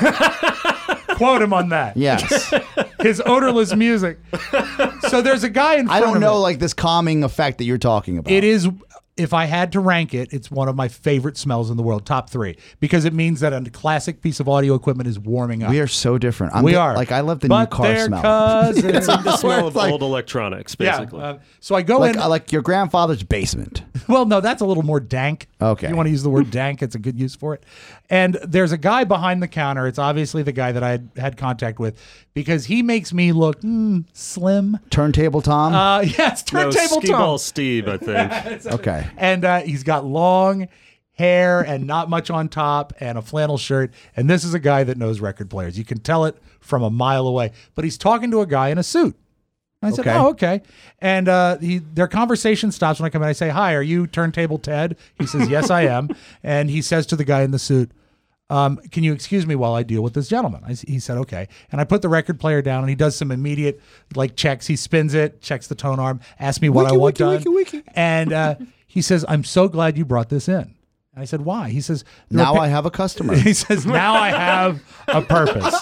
Quote him on that. Yes. His odorless music. So there's a guy in front I don't of know me. like this calming effect that you're talking about. It is if I had to rank it, it's one of my favorite smells in the world, top 3, because it means that a classic piece of audio equipment is warming up. We are so different. We are. Like, I love the but new car they're smell. Cousins. It's like the smell of like- old electronics, basically. Yeah. So I go in. Like your grandfather's basement. Well, no, that's a little more dank. Okay. If you want to use the word dank, it's a good use for it. And there's a guy behind the counter. It's obviously the guy that I had contact with because he makes me look slim. Turntable Tom? Yeah, it's Turntable Skee-Ball Tom. Steve, I think. Okay. And he's got long hair and not much on top and a flannel shirt. And this is a guy that knows record players. You can tell it from a mile away. But he's talking to a guy in a suit. I said, Okay. oh, okay. And their conversation stops when I come in. I say, hi, are you Turntable Ted? He says, yes, I am. And he says to the guy in the suit, can you excuse me while I deal with this gentleman? He said, okay. And I put the record player down, and he does some immediate checks. He spins it, checks the tone arm, asks me what I want done. And he says, I'm so glad you brought this in. And I said, why? He says, now I have a customer. He says, now I have a purpose.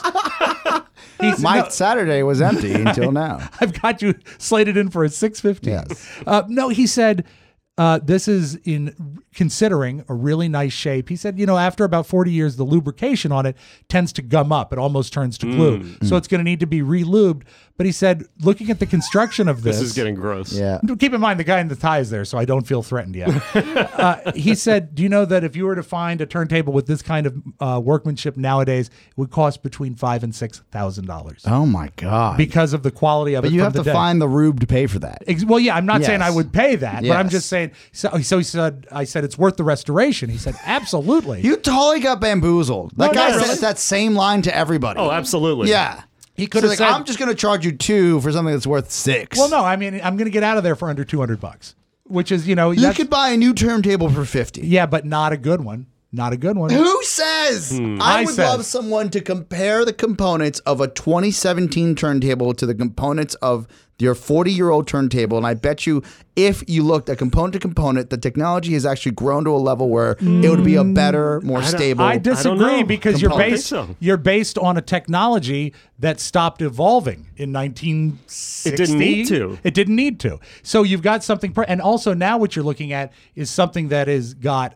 My Saturday was empty until now. I've got you slated in for a 6:15. Yes. No, he said, this is in considering a really nice shape. He said, after about 40 years, the lubrication on it tends to gum up. It almost turns to glue. So it's going to need to be re-lubed. But he said, looking at the construction of this. This is getting gross. Yeah. Keep in mind, the guy in the tie is there, so I don't feel threatened yet. He said, do you know that if you were to find a turntable with this kind of workmanship nowadays, it would cost between $5,000 and $6,000. Oh, my God. Because of the quality of it. But you from have the to day. find the rube to pay for that. Well, yeah, I'm not saying I Yes. would pay that, but I'm Yes. just saying. So he said, I said it's worth the restoration. He said, absolutely. You totally got bamboozled. That No, guy no, said really? that same line to everybody. Oh, absolutely. Yeah. He could So have said, I'm just going to charge you $2 for something that's worth $6. well, no, I mean, I'm going to get out of there for under $200, which is, You that's- could buy a new turntable for $50. yeah, but not a good one. Not a good one. Who says? I I would said. love someone to compare the components of a 2017 turntable to the components of your 40-year-old turntable. And I bet you if you looked at component to component, the technology has actually grown to a level where it would be a better, more stable. I disagree know. because Component. you're based on a technology that stopped evolving in 1960. It didn't need to. It didn't need to. So you've got something, and also now what you're looking at is something that is got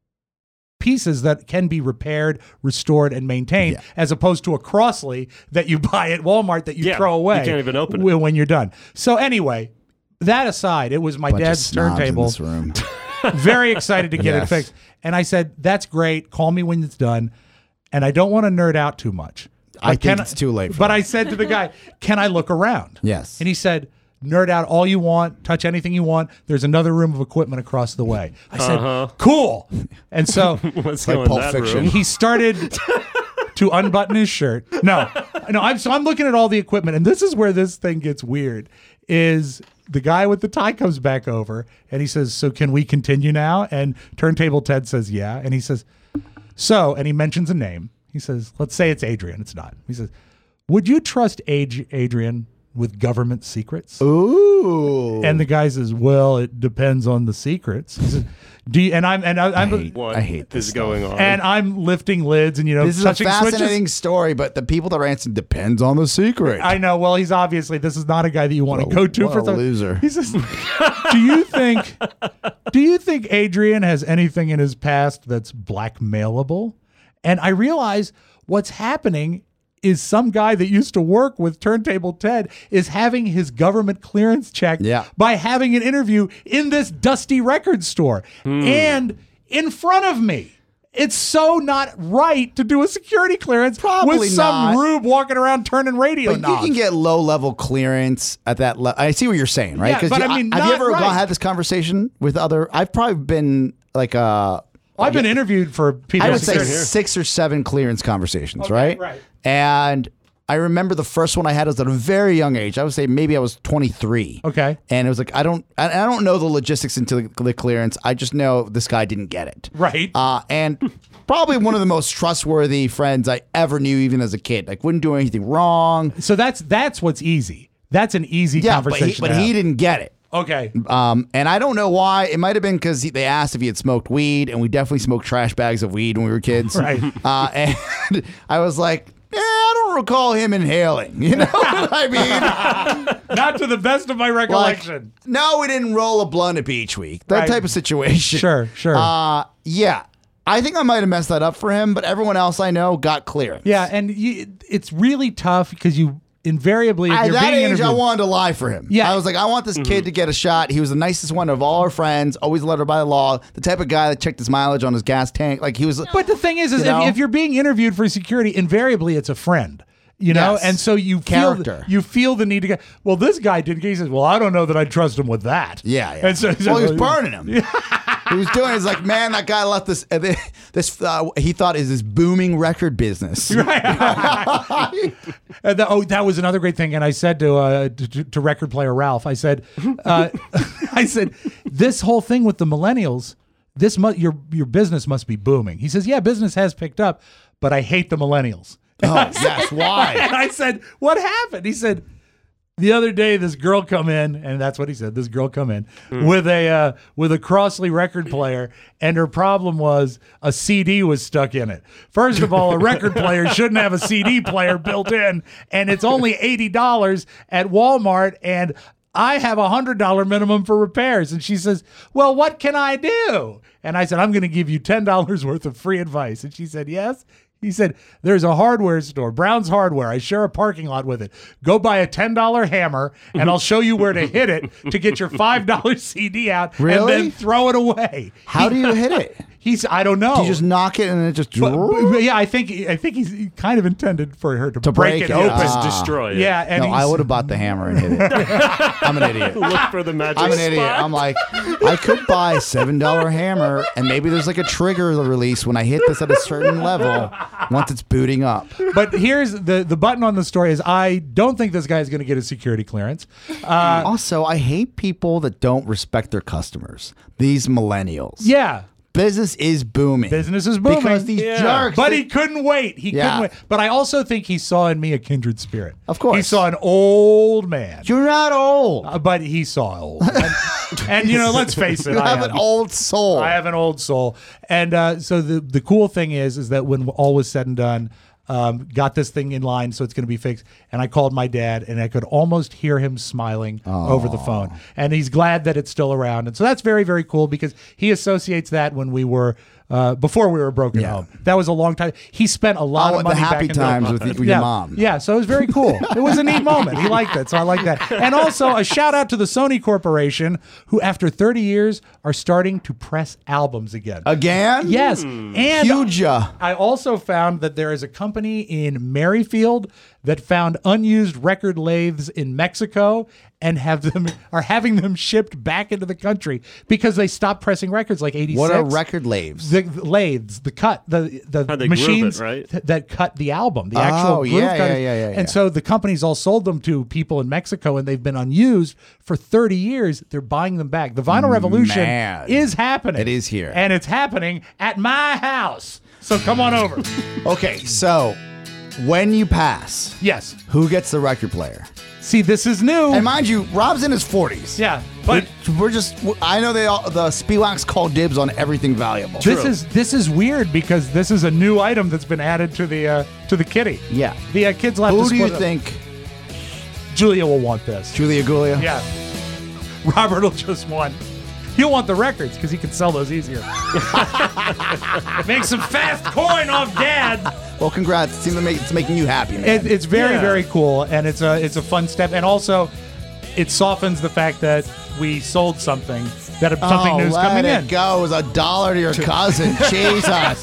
pieces that can be repaired, restored, and maintained, as opposed to a Crossley that you buy at Walmart that you Yeah, throw away. you can't even open it. when you're done. So anyway, that aside, it was my Bunch of dad's snobs in turntable. this room. Very excited to get it Yes. fixed. And I said, that's great. Call me when it's done. And I don't want to nerd out too much. I But think it's too late for But that. I said to the guy, can I look around? Yes. And he said, nerd out all you want, touch anything you want. There's another room of equipment across the way. I said, cool. And so Let's Like go in Pulp that Fiction. room. he started to unbutton his shirt. No. I'm looking at all the equipment, and this is where this thing gets weird. Is the guy with the tie comes back over, and he says, "So can we continue now?" And Turntable Ted says, "Yeah." And he says, "So," and he mentions a name. He says, "Let's say it's Adrian." It's not. He says, "Would you trust Adrian with government secrets?" Ooh. And the guy says, "Well, it depends on the secrets." He says, "Do you?" And I'm What I hate this is going on? and I'm lifting lids and this is a touching fascinating switches. story, but the people that are answering depends on the secret. I know. Well, he's obviously this is not a guy that you want to go to what for a something. loser. He says, "Do you think Adrian has anything in his past that's blackmailable?" And I realize what's happening is some guy that used to work with Turntable Ted is having his government clearance checked by having an interview in this dusty record store and in front of me. It's so not right to do a security clearance Probably with some not. rube walking around turning radio But knobs. you can get low-level clearance at that level. I see what you're saying, right? Yeah, but I mean, have you not ever right. had this conversation with other? I've probably been like I've been interviewed for people. I would say here. 6 or 7 clearance conversations, Okay, right? right. And I remember the first one I had was at a very young age. I would say maybe I was 23. Okay. And it was like I don't know the logistics into the clearance. I just know this guy didn't get it. Right. And probably one of the most trustworthy friends I ever knew, even as a kid. Like wouldn't do anything wrong. So that's what's easy. That's an easy conversation. but to he have. didn't get it. Okay. And I don't know why. It might have been because they asked if he had smoked weed, and we definitely smoked trash bags of weed when we were kids. Right. And I was like, I don't recall him inhaling. You know what I mean? Not to the best of my recollection. No, we didn't roll a blunt at Beach Week. That Right. type of situation. Sure. Yeah. I think I might have messed that up for him, but everyone else I know got clearance. Yeah, and it's really tough because you invariably, if At you're that being age, interviewed, I wanted to lie for him. Yeah. I was like, I want this kid to get a shot. He was the nicest one of all our friends, always lettered by the law, the type of guy that checked his mileage on his gas tank. Like he was. But the thing is You know? if you're being interviewed for security, invariably it's a friend. You know, Yes. and so you Character. feel the need to go. Well, this guy didn't. He says, "Well, I don't know that I'd trust him with that." Yeah. And so Well, he was burning him. He was doing. He's like, man, that guy left this. He thought is this booming record business. And that was another great thing. And I said to record player Ralph, I said, this whole thing with the millennials, your business must be booming. He says, yeah, business has picked up, but I hate the millennials. Oh, yes. Why? And I said, what happened? He said, the other day, this girl come in, and that's what he said. This girl come in with a Crossley record player, and her problem was a CD was stuck in it. First of all, a record player shouldn't have a CD player built in, and it's only $80 at Walmart, and I have a $100 minimum for repairs. And she says, well, what can I do? And I said, I'm going to give you $10 worth of free advice. And she said, yes. He said, there's a hardware store, Brown's Hardware. I share a parking lot with it. Go buy a $10 hammer, and I'll show you where to hit it to get your $5 CD out and then throw it away. How do you hit it? I don't know. Do you just knock it and it just... But yeah, I think he's kind of intended for her to break it open. Just destroy it. Yeah, and no, I would have bought the hammer and hit it. I'm an idiot. Look for the magic I'm an idiot. spot. I'm like, I could buy a $7 hammer, and maybe there's like a trigger release when I hit this at a certain level once it's booting up. But here's the button on the story is I don't think this guy is going to get a security clearance. Also, I hate people that don't respect their customers. These millennials. Yeah. Business is booming. Business is booming. Because these jerks. But he couldn't wait. He couldn't wait. But I also think he saw in me a kindred spirit. Of course. He saw an old man. You're not old. But he saw old. And you know, let's face it. You have an old soul. I have an old soul. And so the cool thing is that when all was said and done, got this thing in line, so it's going to be fixed. And I called my dad, and I could almost hear him smiling over the phone. And he's glad that it's still around. And so that's very, very cool because he associates that when we were before we were broken home. That was a long time. He spent a lot of money the happy back times with your mom. Yeah, so it was very cool. It was a neat moment. He liked it, so I like that. And also a shout out to the Sony Corporation, who after 30 years are starting to press albums again. Again? Yes. And huge. I also found that there is a company in Merrifield that found unused record lathes in Mexico and are having them shipped back into the country because they stopped pressing records like 86. What are record lathes? The lathes, the machines that cut the album, the actual groove cutters. And so the companies all sold them to people in Mexico, and they've been unused for 30 years. They're buying them back. The vinyl revolution is happening. It is here. And it's happening at my house. So come on over. Okay, so when you pass, yes, who gets the record player? See, this is new. And mind you, Rob's in his 40s. Yeah, but I know the Spiewaks call dibs on everything valuable. This is weird because this is a new item that's been added to the kitty. Yeah. The kids will have Who to do you split up. think? Julia will want this. Julia Gulia? Yeah. Robert will just want. He'll want the records because he can sell those easier. Make some fast coin off Dad. Well, congrats. It seems it's making you happy, man. It's very, very cool, and it's a fun step. And also, it softens the fact that we sold something, that something new's coming in. Let it go. It was $1 to your cousin. Jesus.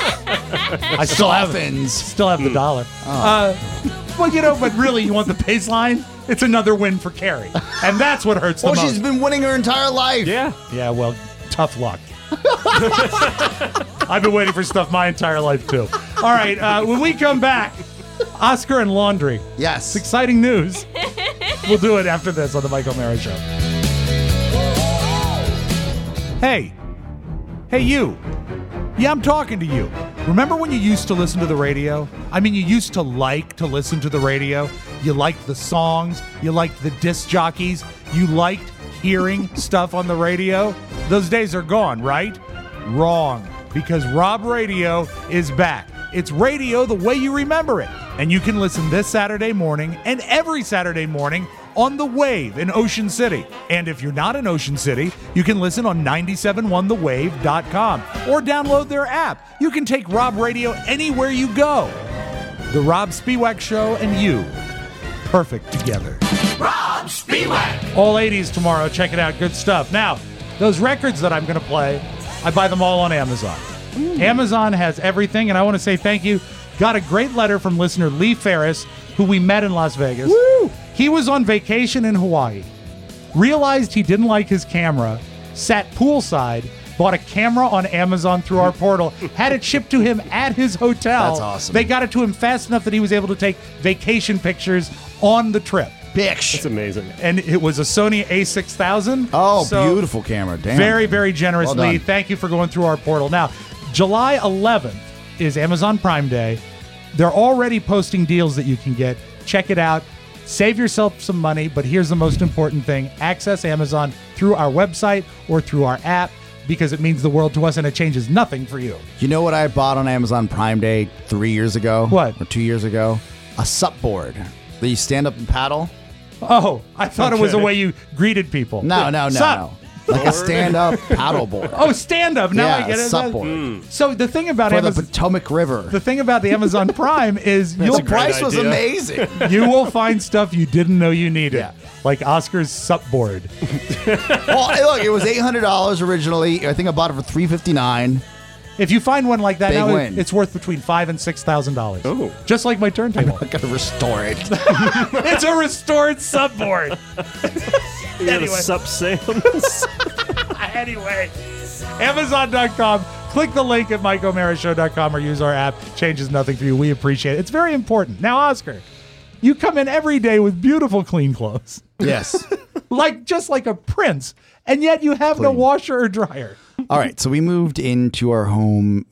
I still have the dollar. Well, but really, you want the baseline? It's another win for Carrie. And that's what hurts the most. Well, she's been winning her entire life. Yeah. Yeah, well, tough luck. I've been waiting for stuff my entire life, too. All right, when we come back, Oscar and laundry. Yes. It's exciting news. We'll do it after this on the Mike O'Mara Show. Hey. Hey, you. Yeah, I'm talking to you. Remember when you used to listen to the radio? I mean, you used to like to listen to the radio. You liked the songs. You liked the disc jockeys. You liked hearing stuff on the radio. Those days are gone, right? Wrong. Because Rob Radio is back. It's radio the way you remember it. And you can listen this Saturday morning and every Saturday morning on The Wave in Ocean City. And if you're not in Ocean City, you can listen on 971thewave.com or download their app. You can take Rob Radio anywhere you go. The Rob Spiewak Show and you, perfect together. Rob Spiewak. All 80s tomorrow. Check it out. Good stuff. Now, those records that I'm going to play, I buy them all on Amazon. Amazon has everything, and I want to say thank you. Got a great letter from listener Lee Ferris, who we met in Las Vegas. Woo! He was on vacation in Hawaii, realized he didn't like his camera, sat poolside, bought a camera on Amazon through our portal, had it shipped to him at his hotel. That's awesome. They got it to him fast enough that he was able to take vacation pictures on the trip. Bitch. It's amazing. And it was a Sony A6000. Oh, So beautiful camera. Damn. very, very generously. Well done. Thank you for going through our portal. Now, July 11th is Amazon Prime Day. They're already posting deals that you can get. Check it out. Save yourself some money, but here's the most important thing. Access Amazon through our website or through our app because it means the world to us and it changes nothing for you. You know what I bought on Amazon Prime Day 3 years ago? What? Or 2 years ago? A sup board that you stand up and paddle. Oh, I thought it was a way you greeted people. No. Sup. Like a stand-up paddle board. Oh, stand up. Now Yeah, I get a it. sup board. So the thing about For the Amazon, Potomac River. the thing about the Amazon Prime is The price was amazing. you will find stuff you didn't know you needed, Yeah. like Oscar's sup board. Well, hey, look, it was $800 originally. I think I bought it for $359. If you find one like that Big now, win. it's worth between $5,000 and $6,000. Oh. Just like my turntable. I gotta restore it. It's a restored sup board. You got Anyway. a sup Sam's. Anyway, Amazon.com. Click the link at MikeO'MaraShow.com or use our app. Changes nothing for you. We appreciate it. It's very important. Now, Oscar, you come in every day with beautiful, clean clothes. Yes. Just like a prince. And yet you have no Clean. washer or dryer. All right, so we moved into our home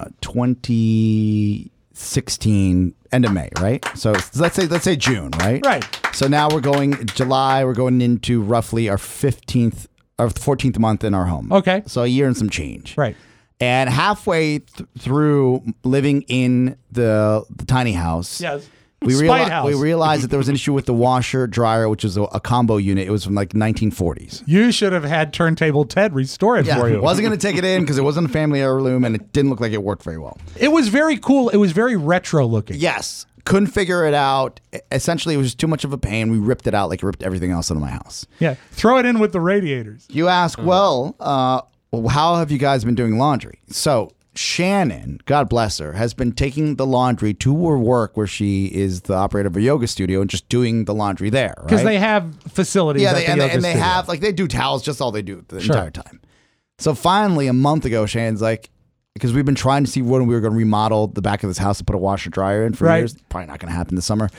2016, end of May, right? So let's say June, right? Right. So now we're going July. We're going into roughly our 14th month in our home. Okay. So a year and some change. Right. And halfway through living in the tiny house, Yes. we Spite house. realized that there was an issue with the washer dryer, which is a combo unit. It was from like 1940s. You should have had Turntable Ted restore it for you. Wasn't going to take it in because it wasn't a family heirloom and it didn't look like it worked very well. It was very cool. It was very retro looking. Yes. Couldn't figure it out. Essentially, it was just too much of a pain. We ripped it out like we ripped everything else out of my house. Yeah. Throw it in with the radiators. You ask, well, how have you guys been doing laundry? So Shannon, God bless her, has been taking the laundry to her work where she is the operator of a yoga studio and just doing the laundry there. Because right? they have facilities. Yeah, at they, the and, yoga they, and they studio. have, like, they do towels, just all they do the Sure. entire time. So finally, a month ago, Shannon's like, because we've been trying to see when we were going to remodel the back of this house to put a washer dryer in for Right. years. Probably not going to happen this summer.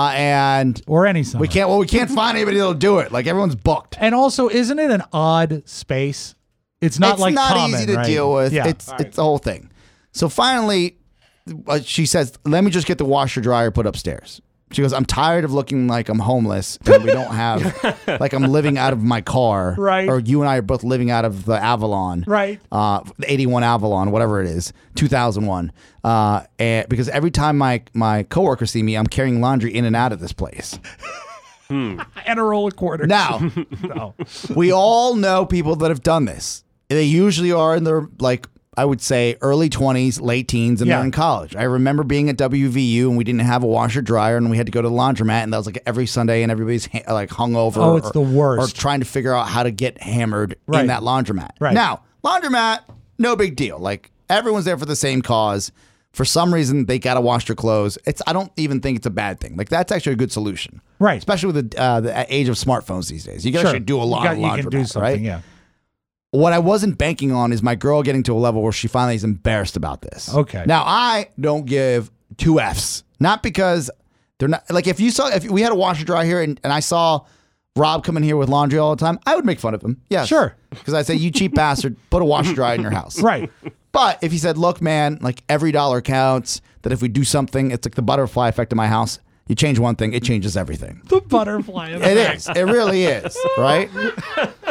And or any summer. we can't find anybody that'll do it. Like, everyone's booked. And also, isn't it an odd space? It's not like common, easy to right? deal with. Yeah. It's the whole thing. So finally, she says, "Let me just get the washer dryer put upstairs." She goes, "I'm tired of looking like I'm homeless and we don't have like I'm living out of my car, Right. Or you and I are both living out of the Avalon, Right. The 81 Avalon, whatever it is, 2001. And because every time my coworkers see me, I'm carrying laundry in and out of this place." And a roll of quarters. Now, No. we all know people that have done this. They usually are in their, like, I would say early 20s, late teens, and Yeah. they're in college. I remember being at WVU and we didn't have a washer dryer and we had to go to the laundromat, and that was like every Sunday, and everybody's like hungover. Oh, it's the worst. Or trying to figure out how to get hammered Right. in that laundromat. Right. Now, laundromat, no big deal. Like, everyone's there for the same cause. For some reason, they got to wash their clothes. I don't even think it's a bad thing. Like, that's actually a good solution. Right. Especially with the age of smartphones these days. You can Sure. actually do a lot of laundromat, You can do something, right? yeah. What I wasn't banking on is my girl getting to a level where she finally is embarrassed about this. Okay. Now, I don't give two Fs. Not because they're not, like, if we had a washer dryer here and I saw Rob come in here with laundry all the time, I would make fun of him. Yes. Sure. Because I'd say, you cheap bastard, put a washer dryer in your house. Right. But if he said, look, man, like, every dollar counts, that if we do something, it's like the butterfly effect in my house. You change one thing, it changes everything. The butterfly. It is. It really is. Right?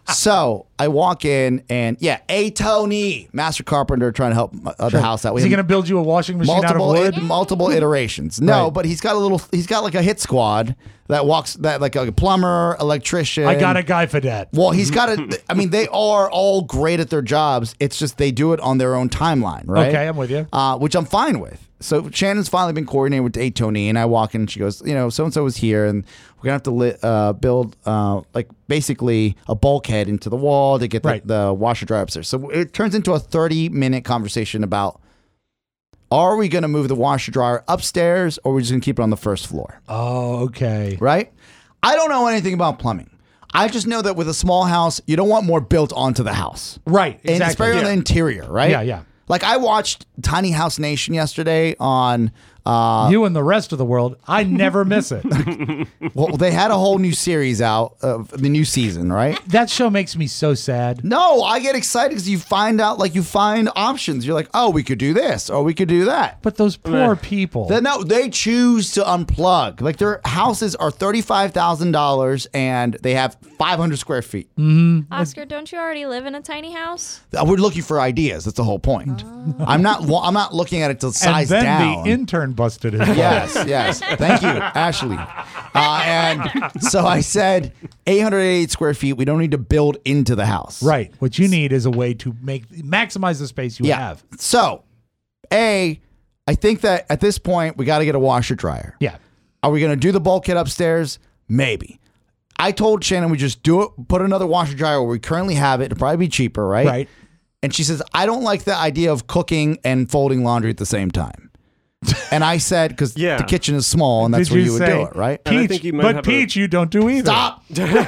So I walk in and Tony, master carpenter, trying to help the house out. Is he going to build you a washing machine out of wood? Multiple iterations. No, Right. but he's got like a hit squad that like a plumber, electrician. I got a guy for that. Well, he's got I mean, they are all great at their jobs. It's just they do it on their own timeline, right? Okay, I'm with you. Which I'm fine with. So Shannon's finally been coordinating with Tony, and I walk in and she goes, so-and-so is here, and we're going to have to build like basically a bulkhead into the wall to get the washer dryer upstairs. So it turns into a 30-minute conversation about, are we going to move the washer dryer upstairs or are we just going to keep it on the first floor? Oh, okay. Right? I don't know anything about plumbing. I just know that with a small house, you don't want more built onto the house. Right, And exactly. especially on the interior, right? Yeah. Like I watched Tiny House Nation yesterday on... you and the rest of the world, I never miss it. Well, they had a whole new series out of the new season, right? That show makes me so sad. No, I get excited because you find options. You're like, oh, we could do this or we could do that. But those poor people. They choose to unplug. Like their houses are $35,000 and they have 500 square feet. Mm-hmm. Oscar, don't you already live in a tiny house? We're looking for ideas. That's the whole point. I'm not looking at it to size and then down. the intern busted his Yes. Thank you, Ashley. And so I said 888 square feet. We don't need to build into the house. Right. What you need is a way to maximize the space you have. So, I think that at this point, we got to get a washer dryer. Yeah. Are we going to do the bulkhead upstairs? Maybe. I told Shannon we just do it, put another washer dryer where we currently have it. It'll probably be cheaper, right? Right. And she says, I don't like the idea of cooking and folding laundry at the same time. And I said, because the kitchen is small and that's where you would do it, right? Peach, Peach, you don't do either. Stop.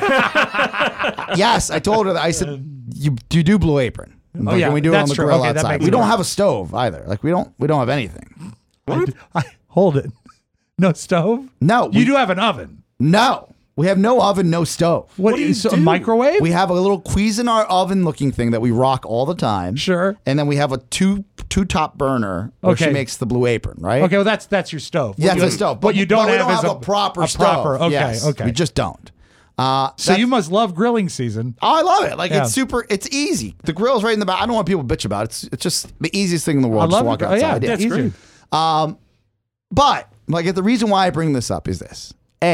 Yes, I told her that. I said, you do Blue Apron. Like, and we do it on the grill outside. We don't have a stove either. Like we don't have anything. What? Hold it. No stove? No. You do have an oven. No. We have no oven, no stove. What do you do? A microwave? We have a little Cuisinart oven looking thing that we rock all the time. Sure. And then we have a two top burner where she makes the Blue Apron, right? Okay, well that's your stove. Yeah, that's a stove. What you don't have is a proper stove. Okay, yes, okay. We just don't. So you must love grilling season. Oh, I love it. Like it's easy. The grill's right in the back. I don't want people to bitch about it. It's just the easiest thing in the world. I love just walk outside. Yeah, that's great. But like the reason why I bring this up is this: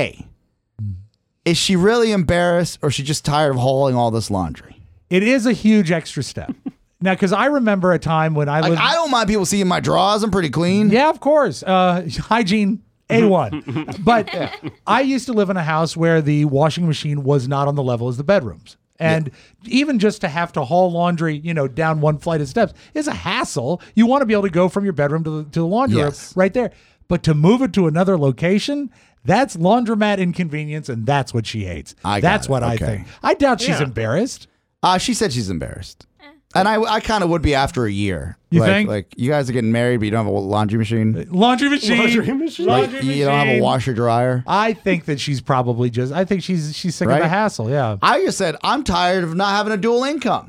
is she really embarrassed, or is she just tired of hauling all this laundry? It is a huge extra step. Now, because I remember a time when I lived. I don't mind people seeing my drawers. I'm pretty clean. Yeah, of course. Hygiene A1. But I used to live in a house where the washing machine was not on the level as the bedrooms. And even just to have to haul laundry, down one flight of steps is a hassle. You want to be able to go from your bedroom to the laundry room right there. But to move it to another location, that's laundromat inconvenience, and that's what she hates. That's what I think. I doubt she's embarrassed. She said she's embarrassed. And I kind of would be after a year. You think? Like, you guys are getting married, but you don't have a laundry machine? Laundry machine. Like, you don't have a washer dryer? I think that she's probably I think she's sick of the hassle, yeah. I just said, I'm tired of not having a dual income.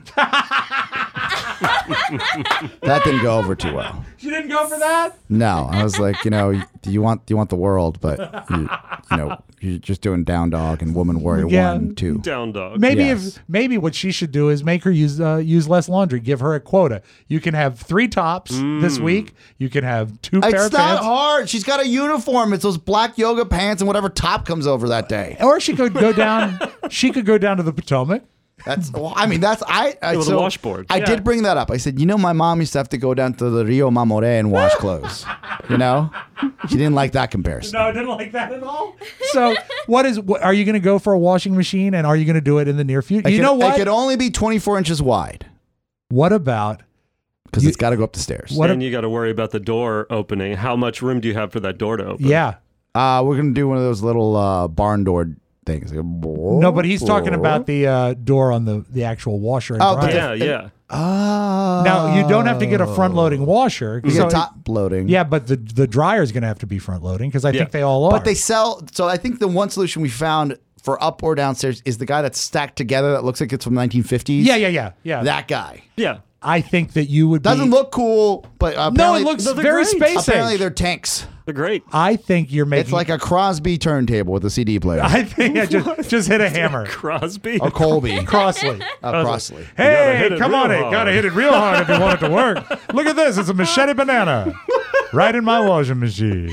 That didn't go over too well. She didn't go for that? No. I was like, you want the world, but you're just doing down dog and woman warrior 1, 2. Down dog. Maybe what she should do is make her use less laundry. Give her a quota. You can have 3 tops this week. You can have 2 pair of pants. It's not hard. She's got a uniform. It's those black yoga pants and whatever top comes over that day. Or she could go down. She could go down to the Potomac. With a washboard. I did bring that up. I said, my mom used to have to go down to the Rio Mamoré and wash clothes. She didn't like that comparison. No, I didn't like that at all. So, are you going to go for a washing machine, and are you going to do it in the near future? You know what? It could only be 24 inches wide. What about? Because it's got to go up the stairs. And you got to worry about the door opening. How much room do you have for that door to open? Yeah. We're going to do one of those little barn door things. No, but he's talking about the door on the actual washer and dryer. Yeah. Now, you don't have to get a front-loading washer. You get top-loading. Yeah, but the dryer is going to have to be front-loading because I think they all are. But they sell... So I think the one solution we found for up or downstairs is the guy that's stacked together that looks like it's from the 1950s. Yeah. That guy. Yeah. I think that you would Doesn't look cool, but apparently... No, it looks very spacey. Apparently they're tanks. They're great. I think you're making. It's like a Crosby turntable with a CD player. I think I just hit a hammer. Crosby? Or Colby. Crossley. Crossley. Hey, come on, gotta hit it real hard if you want it to work. Look at this. It's a machete banana right in my washing machine.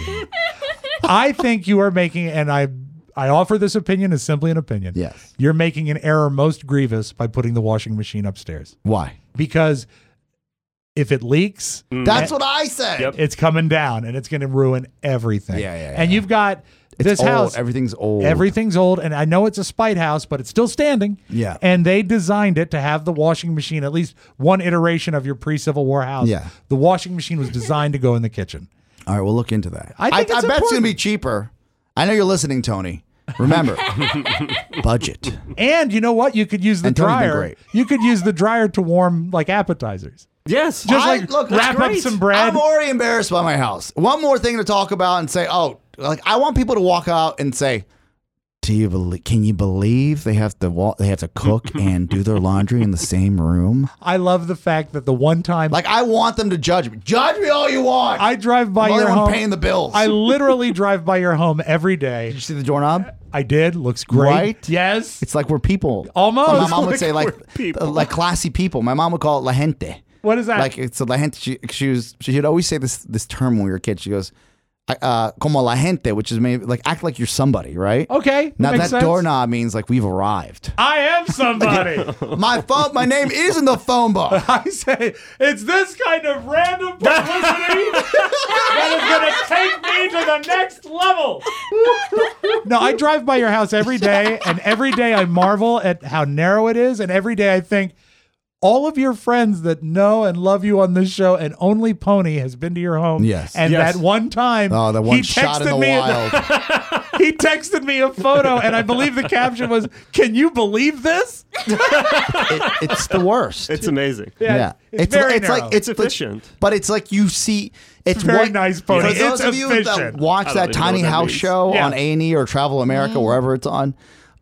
I think you are making, and I offer this opinion as simply an opinion. Yes. You're making an error most grievous by putting the washing machine upstairs. Why? Because if it leaks, that's what I said. It's coming down and it's going to ruin everything. Yeah. And you've got this old. house. Everything's old. Everything's old. And I know it's a spite house, but it's still standing. Yeah. And they designed it to have the washing machine, at least one iteration of your pre-Civil War house. Yeah. The washing machine was designed to go in the kitchen. All right, we'll look into that. I think it's bet it's going to important. be cheaper. I know you're listening, Tony. Remember, budget. And you know what? You could use the And Tony's been dryer. great. You could use the dryer to warm like appetizers. Yes. Just wrap up some bread. I'm already embarrassed by my house. One more thing to talk about and say, I want people to walk out and say, can you believe they have to cook and do their laundry in the same room? I love the fact that the one time, I want them to judge me. Judge me all you want. I drive by I'm the your only one home. paying the bills. I literally drive by your home every day. Did you see the doorknob? I did. Looks great. Right? Yes. It's like we're people. Almost. My mom would say we're people. like classy people. My mom would call it la gente. What is that? Like it's a la gente. She'd always say this term when we were kids. She goes, como la gente, which is maybe like act like you're somebody, right? Okay. Now makes that sense. doorknob means like we've arrived. I am somebody. My name is in the phone book. I say it's this kind of random publicity that is going to take me to the next level. No, I drive by your house every day, and every day I marvel at how narrow it is, and every day I think, all of your friends that know and love you on this show, and only Pony has been to your home. Yes. And Yes. that one time, Oh, that one he shot in texted the me wild. he texted me a photo, and I believe the caption was, "Can you believe this?" It's the worst. It's amazing. Yeah. It's very it's like narrow. It's efficient. But it's like you see. It's Very what, nice, Pony. For those It's of you that efficient. watch I don't that even know Tiny what that House means. show Yeah. on A&E or Travel America, wherever it's on,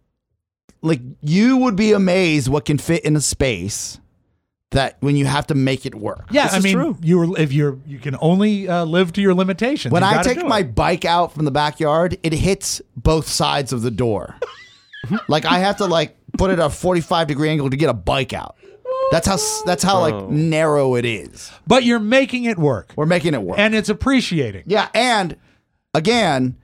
like you would be amazed what can fit in a space that when you have to make it work. Yeah, This I is mean, true. you can only live to your limitations. When You I gotta take do my it. bike out from the backyard, it hits both sides of the door. Like I have to put it at a 45-degree angle to get a bike out. That's how narrow it is. But you're making it work, We're making it work. and it's appreciating. Yeah, and again,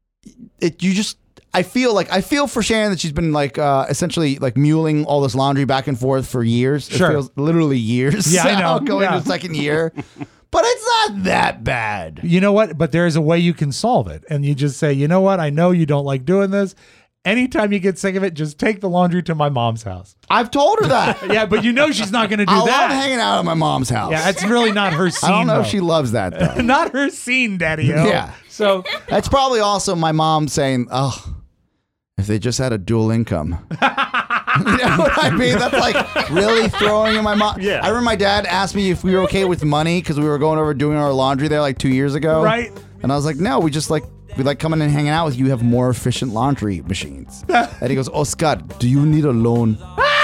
I feel for Shannon that she's been essentially muling all this laundry back and forth for years. Sure. It feels literally years. Yeah, I know. Going Yeah. to the second year. But it's not that bad. You know what? But there is a way you can solve it, and you just say, you know what? I know you don't like doing this. Anytime you get sick of it, just take the laundry to my mom's house. I've told her that. Yeah, but you know she's not going to do I that. love hanging out at my mom's house. Yeah, it's really not her scene. I don't know though. if she loves that though. Not her scene, Daddy-o. Yeah. So That's probably also my mom saying, "Oh, if they just had a dual income." You know what I mean? That's like really throwing in my mom. Yeah. I remember my dad asked me if we were okay with money because we were going over doing our laundry there 2 years ago. Right. And I was like, no, we just we like coming and hanging out with you. You have more efficient laundry machines. And he goes, Oscar, do you need a loan?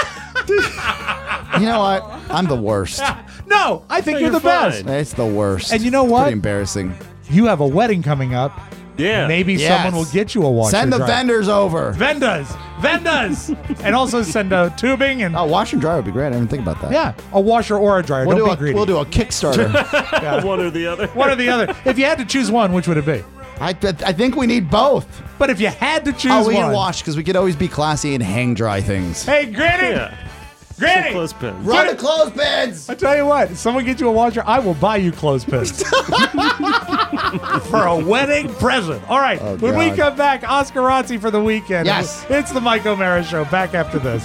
You know what? I'm the worst. no, I think No, you're the you're best. fine. It's the worst. And you know what? Pretty embarrassing. You have a wedding coming up. Yeah. Maybe Yes. someone will get you a washer. Send the dryer. vendors over. Vendors, and also send a tubing and Oh, wash and dry would be great. I didn't think about that. yeah, a washer or a dryer. We'll Don't do be greedy. we'll do a Kickstarter. One or the other. One or the other. If you had to choose one, which would it be? I think we need both. But if you had to choose Oh, we one, can wash because we could always be classy and hang dry things. hey, Granny, Yeah. Granny. Clothespins. Run the clothespins. I tell you what, if someone gets you a washer, I will buy you clothespins for a wedding present. All right, Oh, when we God. come back, Oscar Razzi for the weekend. Yes. It's the Mike O'Mara Show. Back after this.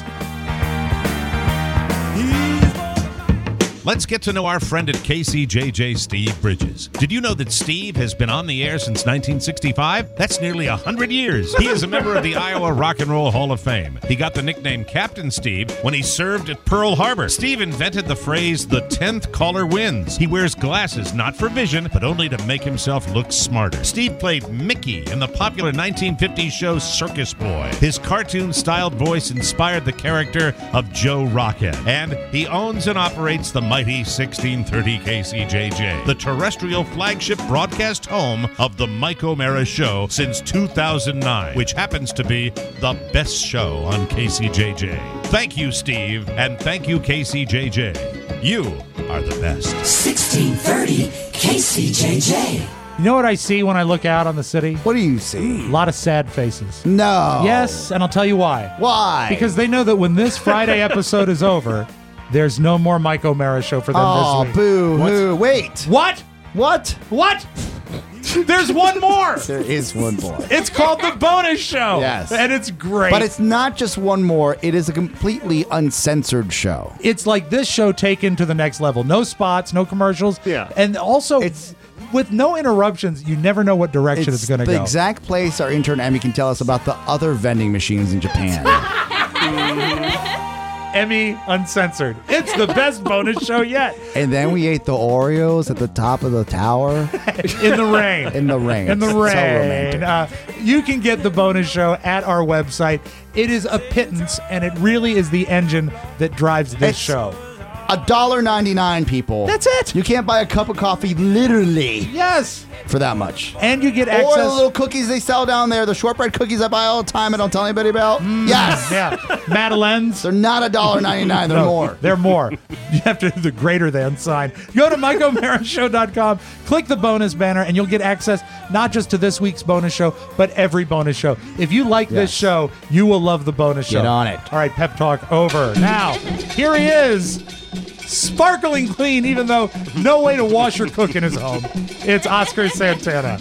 Let's get to know our friend at KCJJ, Steve Bridges. Did you know that Steve has been on the air since 1965? That's nearly 100 years. He is a member of the Iowa Rock and Roll Hall of Fame. He got the nickname Captain Steve when he served at Pearl Harbor. Steve invented the phrase, the 10th caller wins. He wears glasses not for vision, but only to make himself look smarter. Steve played Mickey in the popular 1950s show Circus Boy. His cartoon-styled voice inspired the character of Joe Rockhead. And he owns and operates the mighty 1630 KCJJ, the terrestrial flagship broadcast home of the Mike O'Mara Show since 2009, which happens to be the best show on KCJJ. Thank you, Steve, and thank you, KCJJ. You are the best. 1630 KCJJ. You know what I see when I look out on the city? What do you see? A lot of sad faces. No. Yes, and I'll tell you why. Why? Because they know that when this Friday episode is over, there's no more Mike O'Mara Show for them this week. Boo hoo. Wait. What? What? What? There's one more. There is one more. It's called The Bonus Show. Yes. And it's great. But it's not just one more. It is a completely uncensored show. It's like this show taken to the next level. No spots, no commercials. Yeah. And also, it's with no interruptions. You never know what direction it's going to go. The exact place our intern Emmy can tell us about the other vending machines in Japan. Emmy Uncensored. It's the best bonus show yet. And then we ate the Oreos at the top of the tower. In the rain. In the rain. In the So rain. romantic. You can get the bonus show at our website. It is a pittance, and it really is the engine that drives this show. $1.99, people. That's it. You can't buy a cup of coffee, literally. Yes. For that much. And you get Or access. the little cookies they sell down there, the shortbread cookies I buy all the time I don't tell anybody about. Yes. Yeah. Madeleines. They're not $1.99. They're more. They're more. You have to do the greater than sign. Go to MikeO'MaraShow.com, click the bonus banner, and you'll get access not just to this week's bonus show, but every bonus show. If you like this show, you will love the bonus show. Get on it. All right, pep talk over. Now, here he is. Sparkling clean, even though no way to wash or cook in his home. It's Oscar Santana.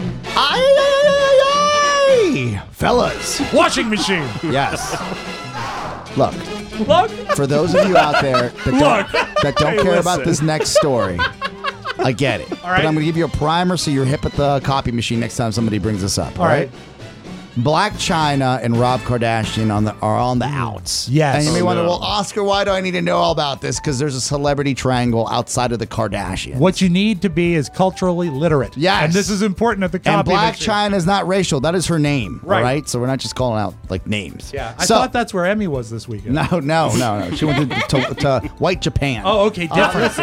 Aye. Fellas. Washing machine. Yes. Look. Look. For those of you out there that don't care about listen. this next story, I get it. All right. But I'm going to give you a primer so you're hip at the copy machine next time somebody brings this up. All right. Black China and Rob Kardashian are on the outs. Yes. And you may Oh, wonder, no. well, Oscar, why do I need to know all about this? Because there's a celebrity triangle outside of the Kardashians. What you need to be is culturally literate. Yes. And this is important at the copy And Black machine. China is not racial. That is her name. Right. All right. So we're not just calling out like names. Yeah. I So- thought that's where Emmy was this weekend. No. She went to white Japan. Oh, okay. Different.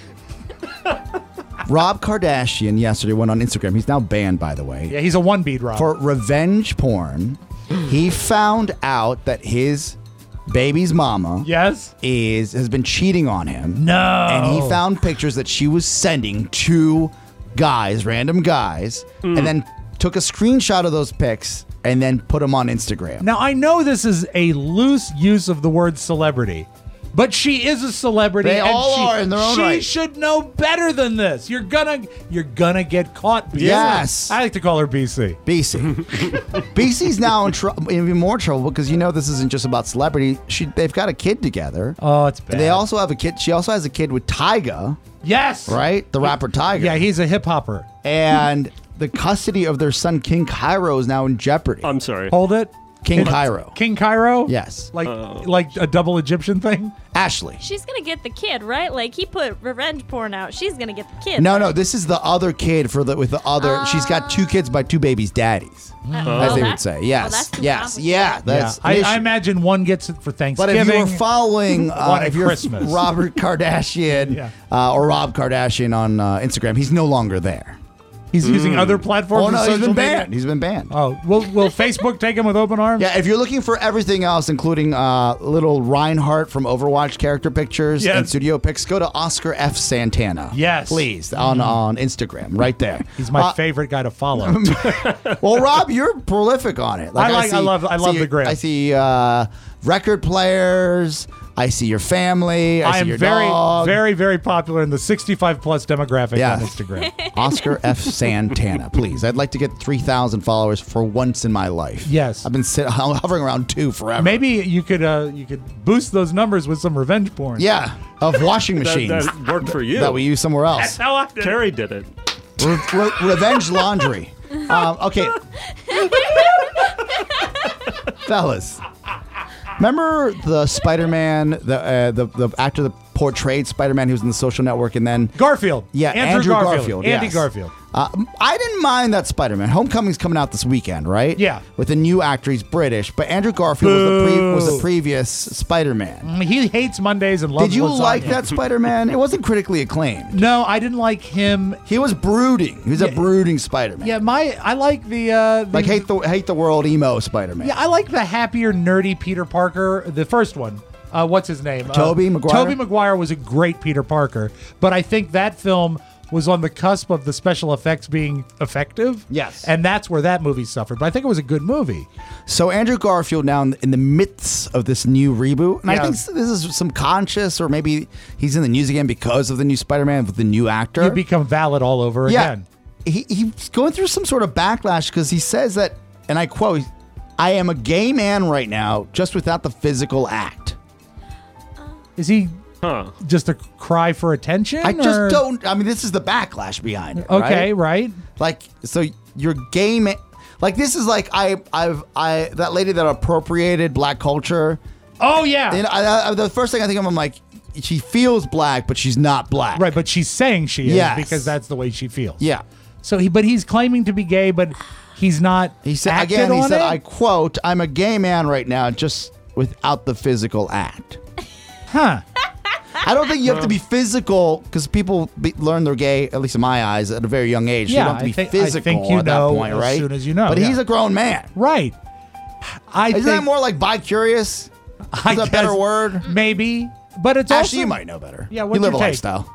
Rob Kardashian yesterday went on Instagram. He's now banned, by the way. Yeah, he's a one-beat Rob. For revenge porn. He found out that his baby's mama yes has been cheating on him. No. And he found pictures that she was sending to guys, random guys, and then took a screenshot of those pics and then put them on Instagram. Now, I know this is a loose use of the word celebrity, but she is a celebrity. They and all she, are in their own she right. should know better than this. You're gonna get caught. BC. Yes. I like to call her BC. BC. BC's now in even more trouble because this isn't just about celebrity. They've got a kid together. Oh, it's bad. And they also have a kid. She also has a kid with Tyga. Yes. Right? The rapper Tyga. Yeah, he's a hip hopper. And the custody of their son King Cairo is now in jeopardy. I'm sorry. Hold it. King Cairo. King Cairo? Yes. Like a double Egyptian thing? Ashley. She's gonna get the kid, right? Like he put revenge porn out. She's gonna get the kid. No, this is the other kid with the other. She's got two kids by two babies' daddies, as they would say. Yes, that's too yes, complicated. yeah. That's I an issue. imagine one gets it for But Thanksgiving. if you were following, one at if you're Christmas. Robert Kardashian or Rob Kardashian on Instagram, he's no longer there. He's using other platforms. Oh no, of he's social been media? banned. He's been banned. Oh, will Facebook take him with open arms? Yeah, if you're looking for everything else, including little Reinhardt from Overwatch character pictures Yes. and studio pics, go to Oscar F. Santana. Yes. Please, on Instagram, right there. He's my favorite guy to follow. Well, Rob, you're prolific on it. I love the gram. I see record players. I see your family. I see am your very, dog. very, very popular in the 65 plus demographic Yeah. on Instagram. Oscar F. Santana, please. I'd like to get 3,000 followers for once in my life. Yes. I've been hovering around 2 forever. Maybe you could boost those numbers with some revenge porn. Yeah, of washing machines That worked for you. that we use somewhere else. That's how I did it. Carrie did it. Revenge laundry. Okay. Fellas. Remember the Spider-Man, the actor that portrayed Spider-Man who was in The Social Network, and then Garfield. Yeah, Andrew Garfield. Andy yes. Garfield. I didn't mind that Spider-Man. Homecoming's coming out this weekend, right? Yeah. With a new actor. He's British, but Andrew Garfield was the previous Spider-Man. He hates Mondays and loves Did you lasagna. like that Spider-Man? It wasn't critically acclaimed. No, I didn't like him. He was brooding. He was a brooding Spider-Man. Yeah, I like the like hate the world emo Spider-Man. Yeah, I like the happier, nerdy Peter Parker, the first one. What's his name? Tobey Maguire? Tobey Maguire was a great Peter Parker, but I think that film was on the cusp of the special effects being effective. Yes. And that's where that movie suffered. But I think it was a good movie. So Andrew Garfield now in the midst of this new reboot, and I think this is some conscious, or maybe he's in the news again because of the new Spider-Man with the new actor. You become valid all over again. He's going through some sort of backlash because he says that, and I quote, "I am a gay man right now, just without the physical act." Is he just a cry for attention? I just don't. I mean, this is the backlash behind it. Okay, right. Like, so you're gay man. Like, this is like that lady that appropriated black culture. Oh yeah. And the first thing I think of, I'm like, she feels black, but she's not black. Right, but she's saying she is Yes. because that's the way she feels. Yeah. So he's claiming to be gay, but he's not. He said acted again. He on said, it? "I quote, I'm a gay man right now, just without the physical act." Huh. I don't think you have to be physical because people learn they're gay, at least in my eyes, at a very young age. Yeah, you don't have to be physical I think you at know that point, as right? soon as you know. But yeah. he's a grown man. Right. Isn't that more like bi-curious? Is that a better word? Maybe. But it's Actually, also, you might know better. Yeah, you what's live your a take? lifestyle.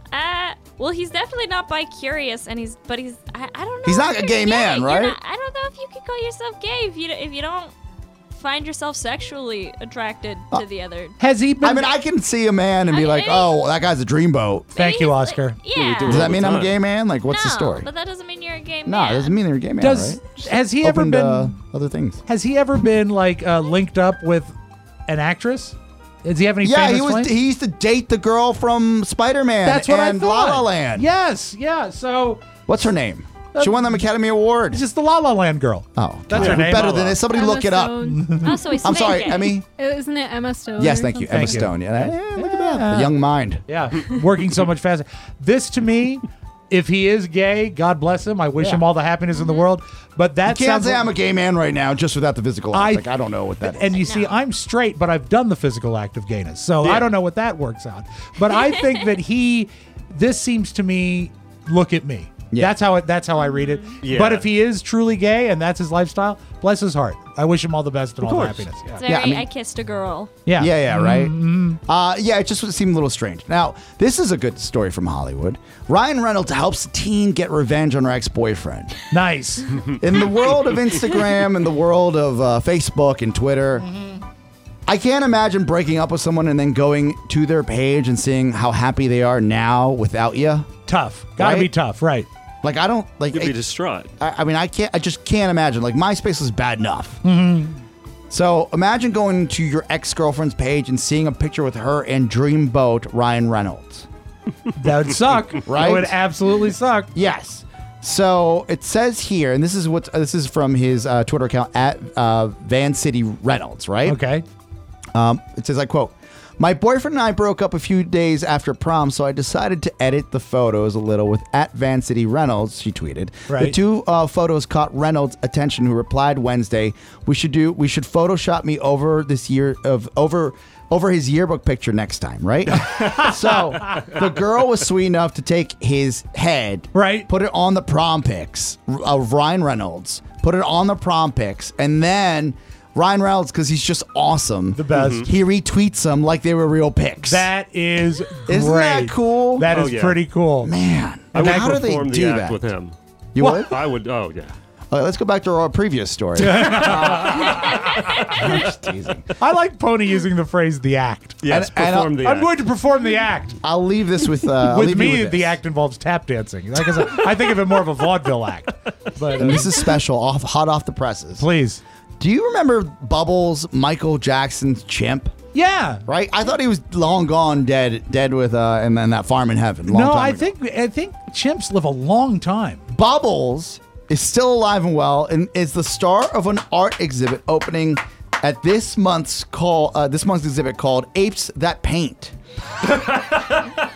Well, he's definitely not bi-curious, and I don't know. He's not if a you're gay man, right? I don't know if you could call yourself gay if you don't find yourself sexually attracted to the other. Has he been? I mean, I can see a man and be like, "Oh, that guy's a dreamboat." Thank you, Oscar. Yeah. Does that mean I'm a gay man? Like, what's the No, story? but that doesn't mean you're a gay man. No, it doesn't mean you're a gay man, right? Has he Opened, ever been other things? Has he ever been like linked up with an actress? Does he have any? Yeah, famous he was. flames? He used to date the girl from Spider-Man. That's what and I thought. La La Land. Yes, yeah. So What's her name? She won the Academy Award. it's just the La La Land girl. Oh, That's yeah. her name. Better than this. Somebody Emma look it up. Stone. Oh, so he's I'm sorry, gay. Emmy. Isn't it Emma Stone? Yes, or thank you, something? Emma Thank you. Stone. Yeah, look at that. The young mind. Yeah, working so much faster. This to me, if he is gay, God bless him. I wish him all the happiness in the world. But that You can't sounds say like- I'm a gay man right now just without the physical act. Like, I don't know what that is. And you see, I'm straight, but I've done the physical act of gayness, so I don't know what that works out. But I think that this seems to me, look at me. Yeah. That's how I read it. Yeah. But if he is truly gay and that's his lifestyle, bless his heart. I wish him all the best and all the course. happiness. It's Yeah. very, Yeah, I mean- I kissed a girl. Yeah. Yeah, right. Mm-hmm. Yeah, it just seemed a little strange. Now, this is a good story from Hollywood. Ryan Reynolds helps a teen get revenge on her ex-boyfriend. Nice. In the world of Instagram and the world of Facebook and Twitter, I can't imagine breaking up with someone and then going to their page and seeing how happy they are now without you. Tough. Gotta Right? be tough, right. Like, I don't like. You'd be distraught. I mean, I just can't imagine. Like, MySpace was bad enough. Mm-hmm. So imagine going to your ex-girlfriend's page and seeing a picture with her and Dreamboat Ryan Reynolds. That would suck. Right? That would absolutely suck. Yes. So it says here, and this is from his Twitter account at Van City Reynolds, right? Okay. It says, I quote, "My boyfriend and I broke up a few days after prom, so I decided to edit the photos a little with at Van City Reynolds," she tweeted. Right. The two photos caught Reynolds' attention, who replied Wednesday, we should Photoshop me over over his yearbook picture next time, right?" So the girl was sweet enough to take his head, right, put it on the prom pics of Ryan Reynolds, put it on the prom pics, and then Ryan Reynolds, because he's just awesome, the best, he retweets them like they were real pics. That is great. Isn't that cool? That is pretty cool. Man, I would how do they perform do the act that? with him. You would? I would. Oh yeah. Let's go back to our previous story. I'm just teasing. I like Pony using the phrase "the act." Yes, perform the I'm act. going to perform the act. I'll leave this with with me. The act involves tap dancing. Like I said, I think of it more of a vaudeville act. But And this is special, hot off the presses. Please. Do you remember Bubbles, Michael Jackson's Chimp? Yeah. Right? I thought he was long gone, dead with and then that farm in heaven. Long No, time I ago. think chimps live a long time. Bubbles is still alive and well and is the star of an art exhibit opening at this month's exhibit called Apes That Paint.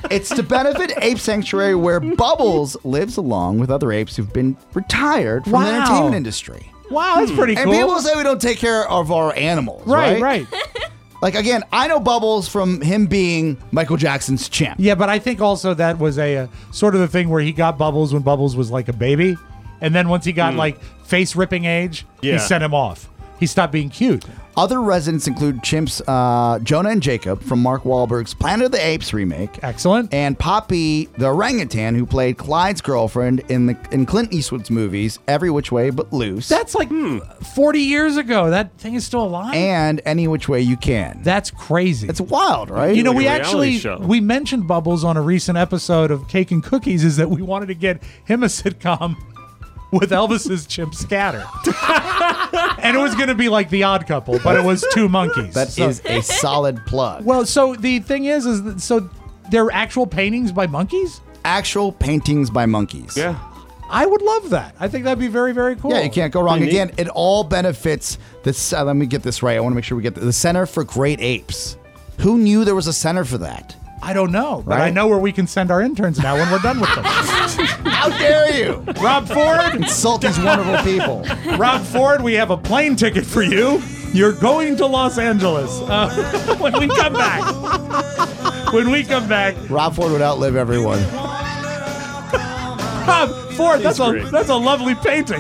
It's to benefit Ape Sanctuary, where Bubbles lives along with other apes who've been retired from the Wow. entertainment industry. Wow, that's pretty And cool. people say we don't take care of our animals, right? Right. Like, again, I know Bubbles from him being Michael Jackson's champ. Yeah, but I think also that was a sort of the thing where he got Bubbles when Bubbles was like a baby. And then once he got like face ripping age, he sent him off. He stopped being cute. Other residents include chimps Jonah and Jacob from Mark Wahlberg's Planet of the Apes remake. Excellent. And Poppy the orangutan, who played Clyde's girlfriend in Clint Eastwood's movies Every Which Way But Loose. That's like 40 years ago. That thing is still alive. And Any Which Way You Can. That's crazy. It's wild, right? You know, Like we a reality show. we mentioned Bubbles on a recent episode of Cake and Cookies, is that we wanted to get him a sitcom with Elvis's chimp Scatter. And it was going to be like The Odd Couple, but it was two monkeys. That is a solid plug. Well, so the thing is that, so they're actual paintings by monkeys? Actual paintings by monkeys. Yeah. I would love that. I think that'd be very, very cool. Yeah, you can't go wrong. Pretty Again, it all benefits this. Let me get this right. I want to make sure we get the Center for Great Apes. Who knew there was a center for that? I don't know, but Right? I know where we can send our interns now when we're done with them. How dare you? Rob Ford, Insult these wonderful people. Rob Ford, we have a plane ticket for you. You're going to Los Angeles when we come back. When we come back, Rob Ford would outlive everyone. Rob Ford, that's great. a lovely painting.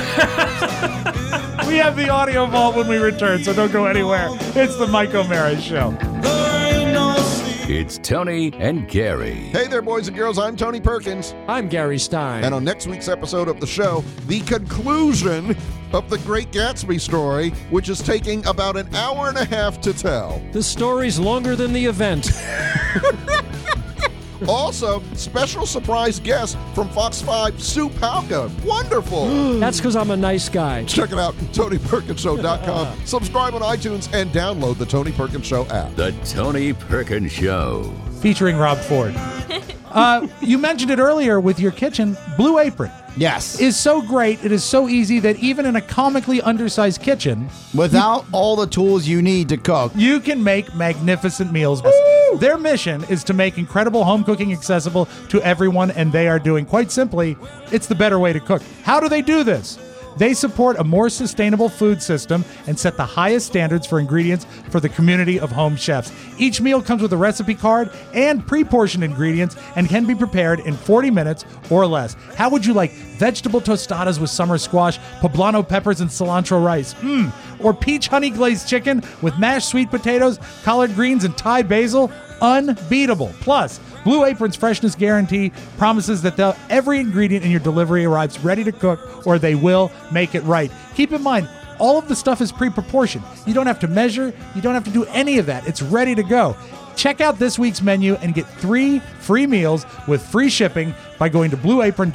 We have the audio vault when we return, so don't go anywhere. It's the Mike O'Mara Show. It's Tony and Gary. Hey there, boys and girls. I'm Tony Perkins. I'm Gary Stein. And on next week's episode of the show, the conclusion of the Great Gatsby story, which is taking about an hour and a half to tell. The story's longer than the event. Also, special surprise guest from Fox 5, Sue Palka. Wonderful. That's because I'm a nice guy. Check it out, TonyPerkinsShow.com. Subscribe on iTunes and download the Tony Perkins Show app. The Tony Perkins Show. Featuring Rob Ford. You mentioned it earlier with your kitchen. Blue Apron Yes. is so great. It is so easy that even in a comically undersized kitchen, Without all the tools you need to cook. you can make magnificent meals. Their mission is to make incredible home cooking accessible to everyone, and they are doing, quite simply, it's the better way to cook. How do they do this? They support a more sustainable food system and set the highest standards for ingredients for the community of home chefs. Each meal comes with a recipe card and pre-portioned ingredients and can be prepared in 40 minutes or less. How would you like vegetable tostadas with summer squash, poblano peppers, and cilantro rice? Or peach honey glazed chicken with mashed sweet potatoes, collard greens, and Thai basil? Unbeatable. Plus, Blue Apron's freshness guarantee promises that every ingredient in your delivery arrives ready to cook, or they will make it right. Keep in mind, all of the stuff is pre-proportioned. You don't have to measure. You don't have to do any of that. It's ready to go. Check out this week's menu and get 3 free meals with free shipping by going to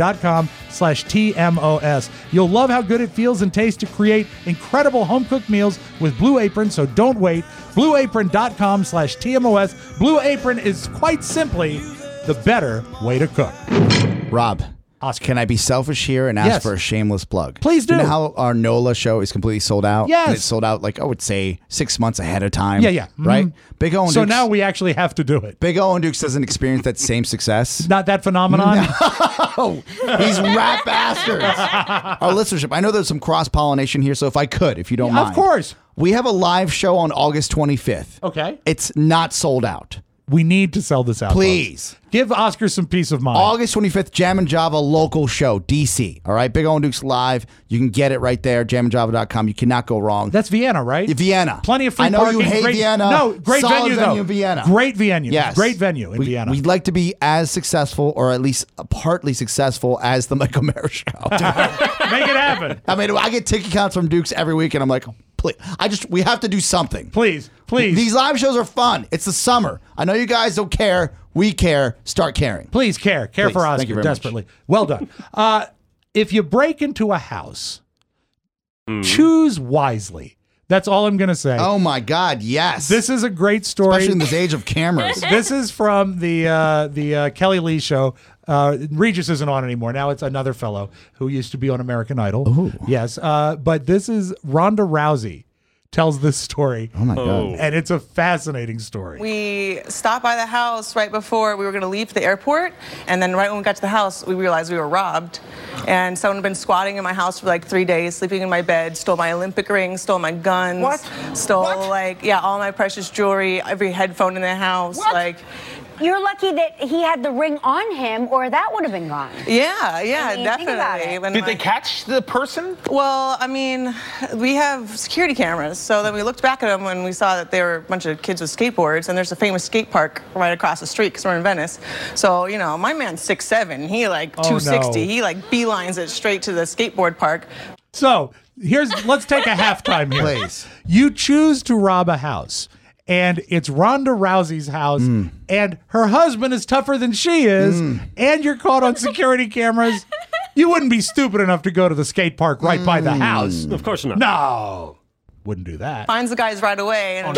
blueapron.com/TMOS. You'll love how good it feels and tastes to create incredible home-cooked meals with Blue Apron, so don't wait. blueapron.com/TMOS. Blue Apron is quite simply the better way to cook. Rob, Oscar. can I be selfish here and ask Yes. for a shameless plug? Please do. You know how our NOLA show is completely sold out? Yes. And it's sold out, like, I would say 6 months ahead of time. Yeah. Right? Mhm. Big O and So Dukes, now we actually have to do it. Big O and Dukes doesn't experience that same success. Not that phenomenon. Oh, these rat bastards. Our listenership. I know there's some cross-pollination here, so if I could, if you don't mind. Of course. We have a live show on August 25th. Okay. It's not sold out. We need to sell this out. Please. folks. Give Oscar some peace of mind. August 25th, Jam and Java local show, DC. All right, Big O and Dukes live. You can get it right there, jamandjava.com. You cannot go wrong. That's Vienna, right? Vienna. Plenty of free I know parking. you hate great, Vienna. No, great Solid venue, venue though. in Vienna. Great venue. Yes. Great venue in Vienna. We'd like to be as successful, or at least partly successful, as the Mike O'Mara Show. Make it happen. I mean, I get ticket counts from Dukes every week, and I'm like, please, we have to do something. Please. These live shows are fun. It's the summer. I know you guys don't care. We care. Start caring. Please care. Care Please. for Thank you Oscar very much. desperately. Well done. If you break into a house, choose wisely. That's all I'm going to say. Oh my God, yes. This is a great story. Especially in this age of cameras. This is from the Kelly Lee show. Regis isn't on anymore. Now it's another fellow who used to be on American Idol. Yes. But this is Ronda Rousey tells this story. Oh my God. And it's a fascinating story. We stopped by the house right before we were going to leave for the airport, and then right when we got to the house, we realized we were robbed. And someone had been squatting in my house for like 3 days, sleeping in my bed, stole my Olympic ring, stole my guns, stole all my precious jewelry, every headphone in the house. You're lucky that he had the ring on him, or that would have been gone. Yeah, I mean, think about definitely. it. Did they catch the person? Well, I mean, we have security cameras, so then we looked back at them when we saw that there were a bunch of kids with skateboards, and there's a famous skate park right across the street because we're in Venice. So, you know, my man's 6'7", he like 260, he like beelines it straight to the skateboard park. So let's take a halftime here. Please. You choose to rob a house, and it's Ronda Rousey's house, and her husband is tougher than she is, and you're caught on security cameras. You wouldn't be stupid enough to go to the skate park right by the house. Of course not. No. Wouldn't do that. Finds the guys right away. And,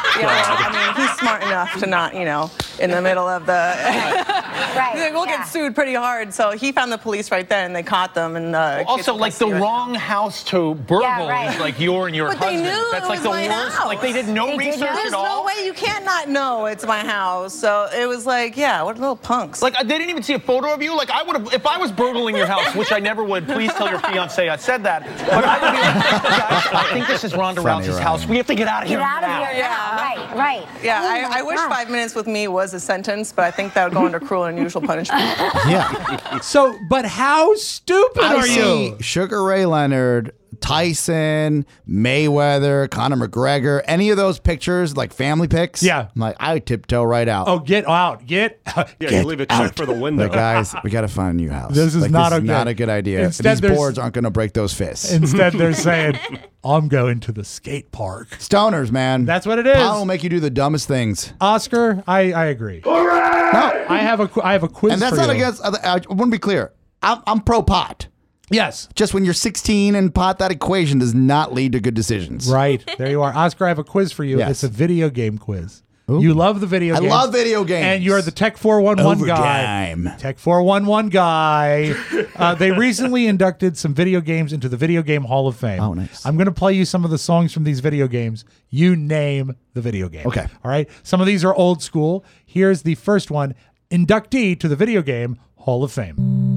I mean, he's smart enough to not, you know, in the middle of the... We'll get sued pretty hard. So he found the police right then, and they caught them. And also, like, the wrong house to burgle is like you and your but husband. They knew That's it like was the my worst. house. Like, they did no research There's at all. no way you can't not know it's my house. So it was like, yeah, what little punks. Like, they didn't even see a photo of you. Like, I would have, if I was burgling your house, which I never would. Please tell your fiance I said that. But I would be like, guys, I think this is Ronda Rousey's house. We have to get out of here now. Yeah, right. Yeah, I wish 5 minutes with me was a sentence, but I think that would go under cruel and unusual punishment. Yeah. So, but how stupid I are see you? Sugar Ray Leonard, Tyson, Mayweather, Conor McGregor, any of those pictures, like family pics. Yeah. I'm like, I would tiptoe right out. Oh, get out. Get you leave a check for the window. Like, guys, we got to find a new house. This is not a good idea. Instead, These boards aren't going to break those fists. Instead, they're saying, I'm going to the skate park. Stoners, man. That's what it is. Power will make you do the dumbest things. Oscar, I agree. No. I have a quiz and that's for not you. against. I want to be clear. I'm pro pot. Yes. Just when you're 16 and pot, that equation does not lead to good decisions. Right. There you are. Oscar, I have a quiz for you. Yes. It's a video game quiz. Ooh. You love the video games. I love video games. And you're the Tech 411 Overtime. guy. Tech 411 guy. They recently inducted some video games into the Video Game Hall of Fame. Oh, nice. I'm going to play you some of the songs from these video games. You name the video game. Okay. All right. Some of these are old school. Here's the first one. Inductee to the Video Game Hall of Fame.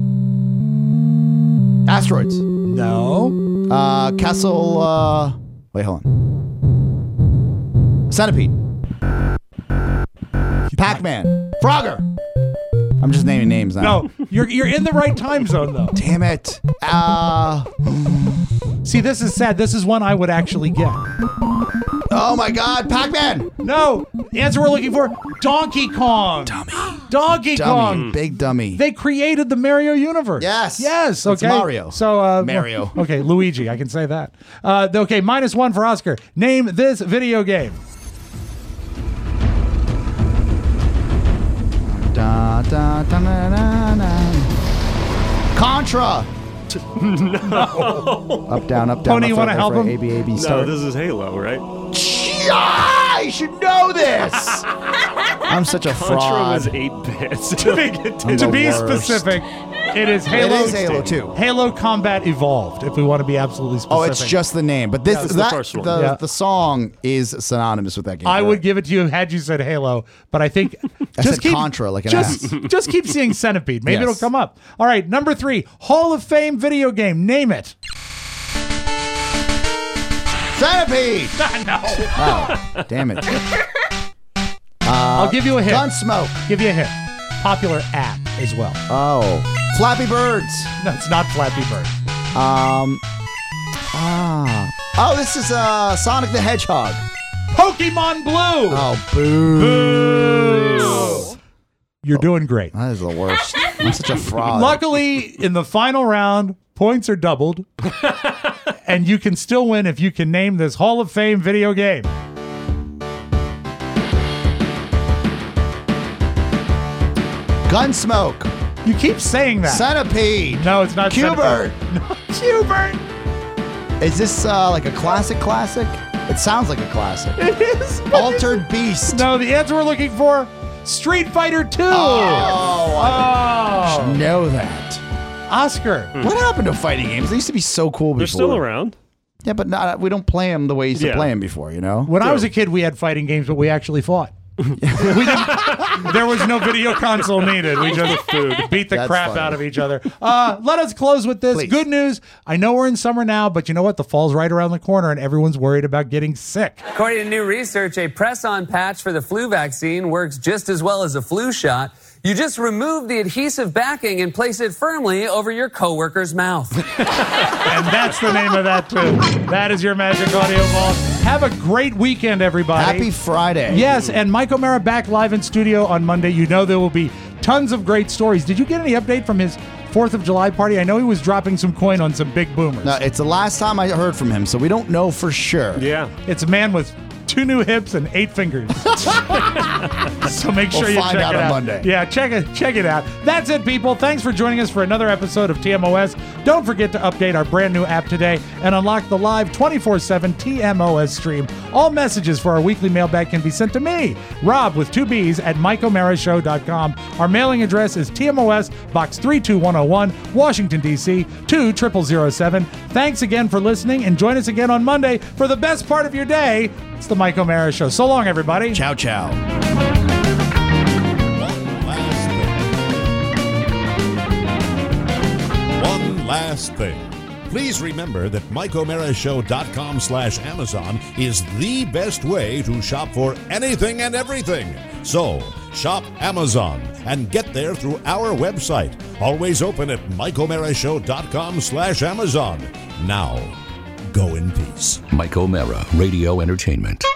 Asteroids. No. Castle. Wait, hold on. Centipede. Pac-Man. Frogger. I'm just naming names now. No, you're in the right time zone though. Damn it. See, this is sad. This is one I would actually get. Oh my God, Pac-Man. No, the answer we're looking for: Donkey Kong. Dummy. Donkey Kong. Dummy. Big dummy. They created the Mario universe. Yes. Yes. It's Okay. Mario. So Mario. Okay, Luigi. I can say that. Okay, -1 for Oscar. Name this video game. Da, da, da, na, na, na. Contra. No. Up, down, up, down. Tony, you want to help him? A, B, A, B, No, start. this is Halo, right? I should know this. I'm such a Contra fraud. was 8 bits. To be specific, it is Halo. It is Halo 2. Halo Combat Evolved, if we want to be absolutely specific. Oh, it's just the name, but this Yeah, it's the first one. the song is synonymous with that game. I would give it to you had you said Halo, but I think I said Contra like an ass. Just keep seeing Centipede. Maybe Yes. it'll come up. All right, #3, Hall of Fame video game. Name it. Centipede. No. Oh, damn it. I'll give you a hint. Gunsmoke. Give you a hint. Popular app as well. Oh, Flappy Birds. No, it's not Flappy Bird. Oh, this is Sonic the Hedgehog. Pokemon Blue. Oh, boo. You're doing great. That is the worst. I'm such a fraud. Luckily, in the final round, points are doubled. And you can still win if you can name this Hall of Fame video game. Gunsmoke. You keep saying that. Centipede. No, it's not Q-Bird. Centipede. No, Q-Bird. Is this like a classic? It sounds like a classic. It is. Altered Beast. No, the answer we're looking for, Street Fighter 2. I should know that. Oscar. What happened to fighting games? They used to be so cool before. They're still around. Yeah, but we don't play them the way you used to Yeah. play them before, you know? When I was a kid, we had fighting games, but we actually fought. There was no video console needed. We just beat the That's crap funny. out of each other. Let us close with this. Please. Good news. I know we're in summer now, but you know what? The fall's right around the corner, and everyone's worried about getting sick. According to new research, a press-on patch for the flu vaccine works just as well as a flu shot. You just remove the adhesive backing and place it firmly over your coworker's mouth. And that's the name of that, too. That is your Magic Audio Vault. Have a great weekend, everybody. Happy Friday. Yes, and Mike O'Mara back live in studio on Monday. You know there will be tons of great stories. Did you get any update from his 4th of July party? I know he was dropping some coin on some big boomers. No, it's the last time I heard from him, so we don't know for sure. Yeah. It's a man with 2 new hips and 8 fingers. So make sure We'll you find check out it on out. Monday. Yeah, check it out. That's it, people. Thanks for joining us for another episode of TMOS. Don't forget to update our brand new app today and unlock the live 24/7 TMOS stream. All messages for our weekly mailbag can be sent to me, Rob with 2 B's at MikeO'MaraShow.com. Our mailing address is TMOS Box 32101, Washington, D.C. 20007. Thanks again for listening, and join us again on Monday for the best part of your day. It's the Mike O'Mara Show. So long, everybody. Ciao, ciao. One last thing. Please remember that MikeO'MaraShow.com/Amazon is the best way to shop for anything and everything. So, shop Amazon and get there through our website. Always open at MikeO'MaraShow.com/Amazon. Now, go in peace. Mike O'Mara, Radio Entertainment.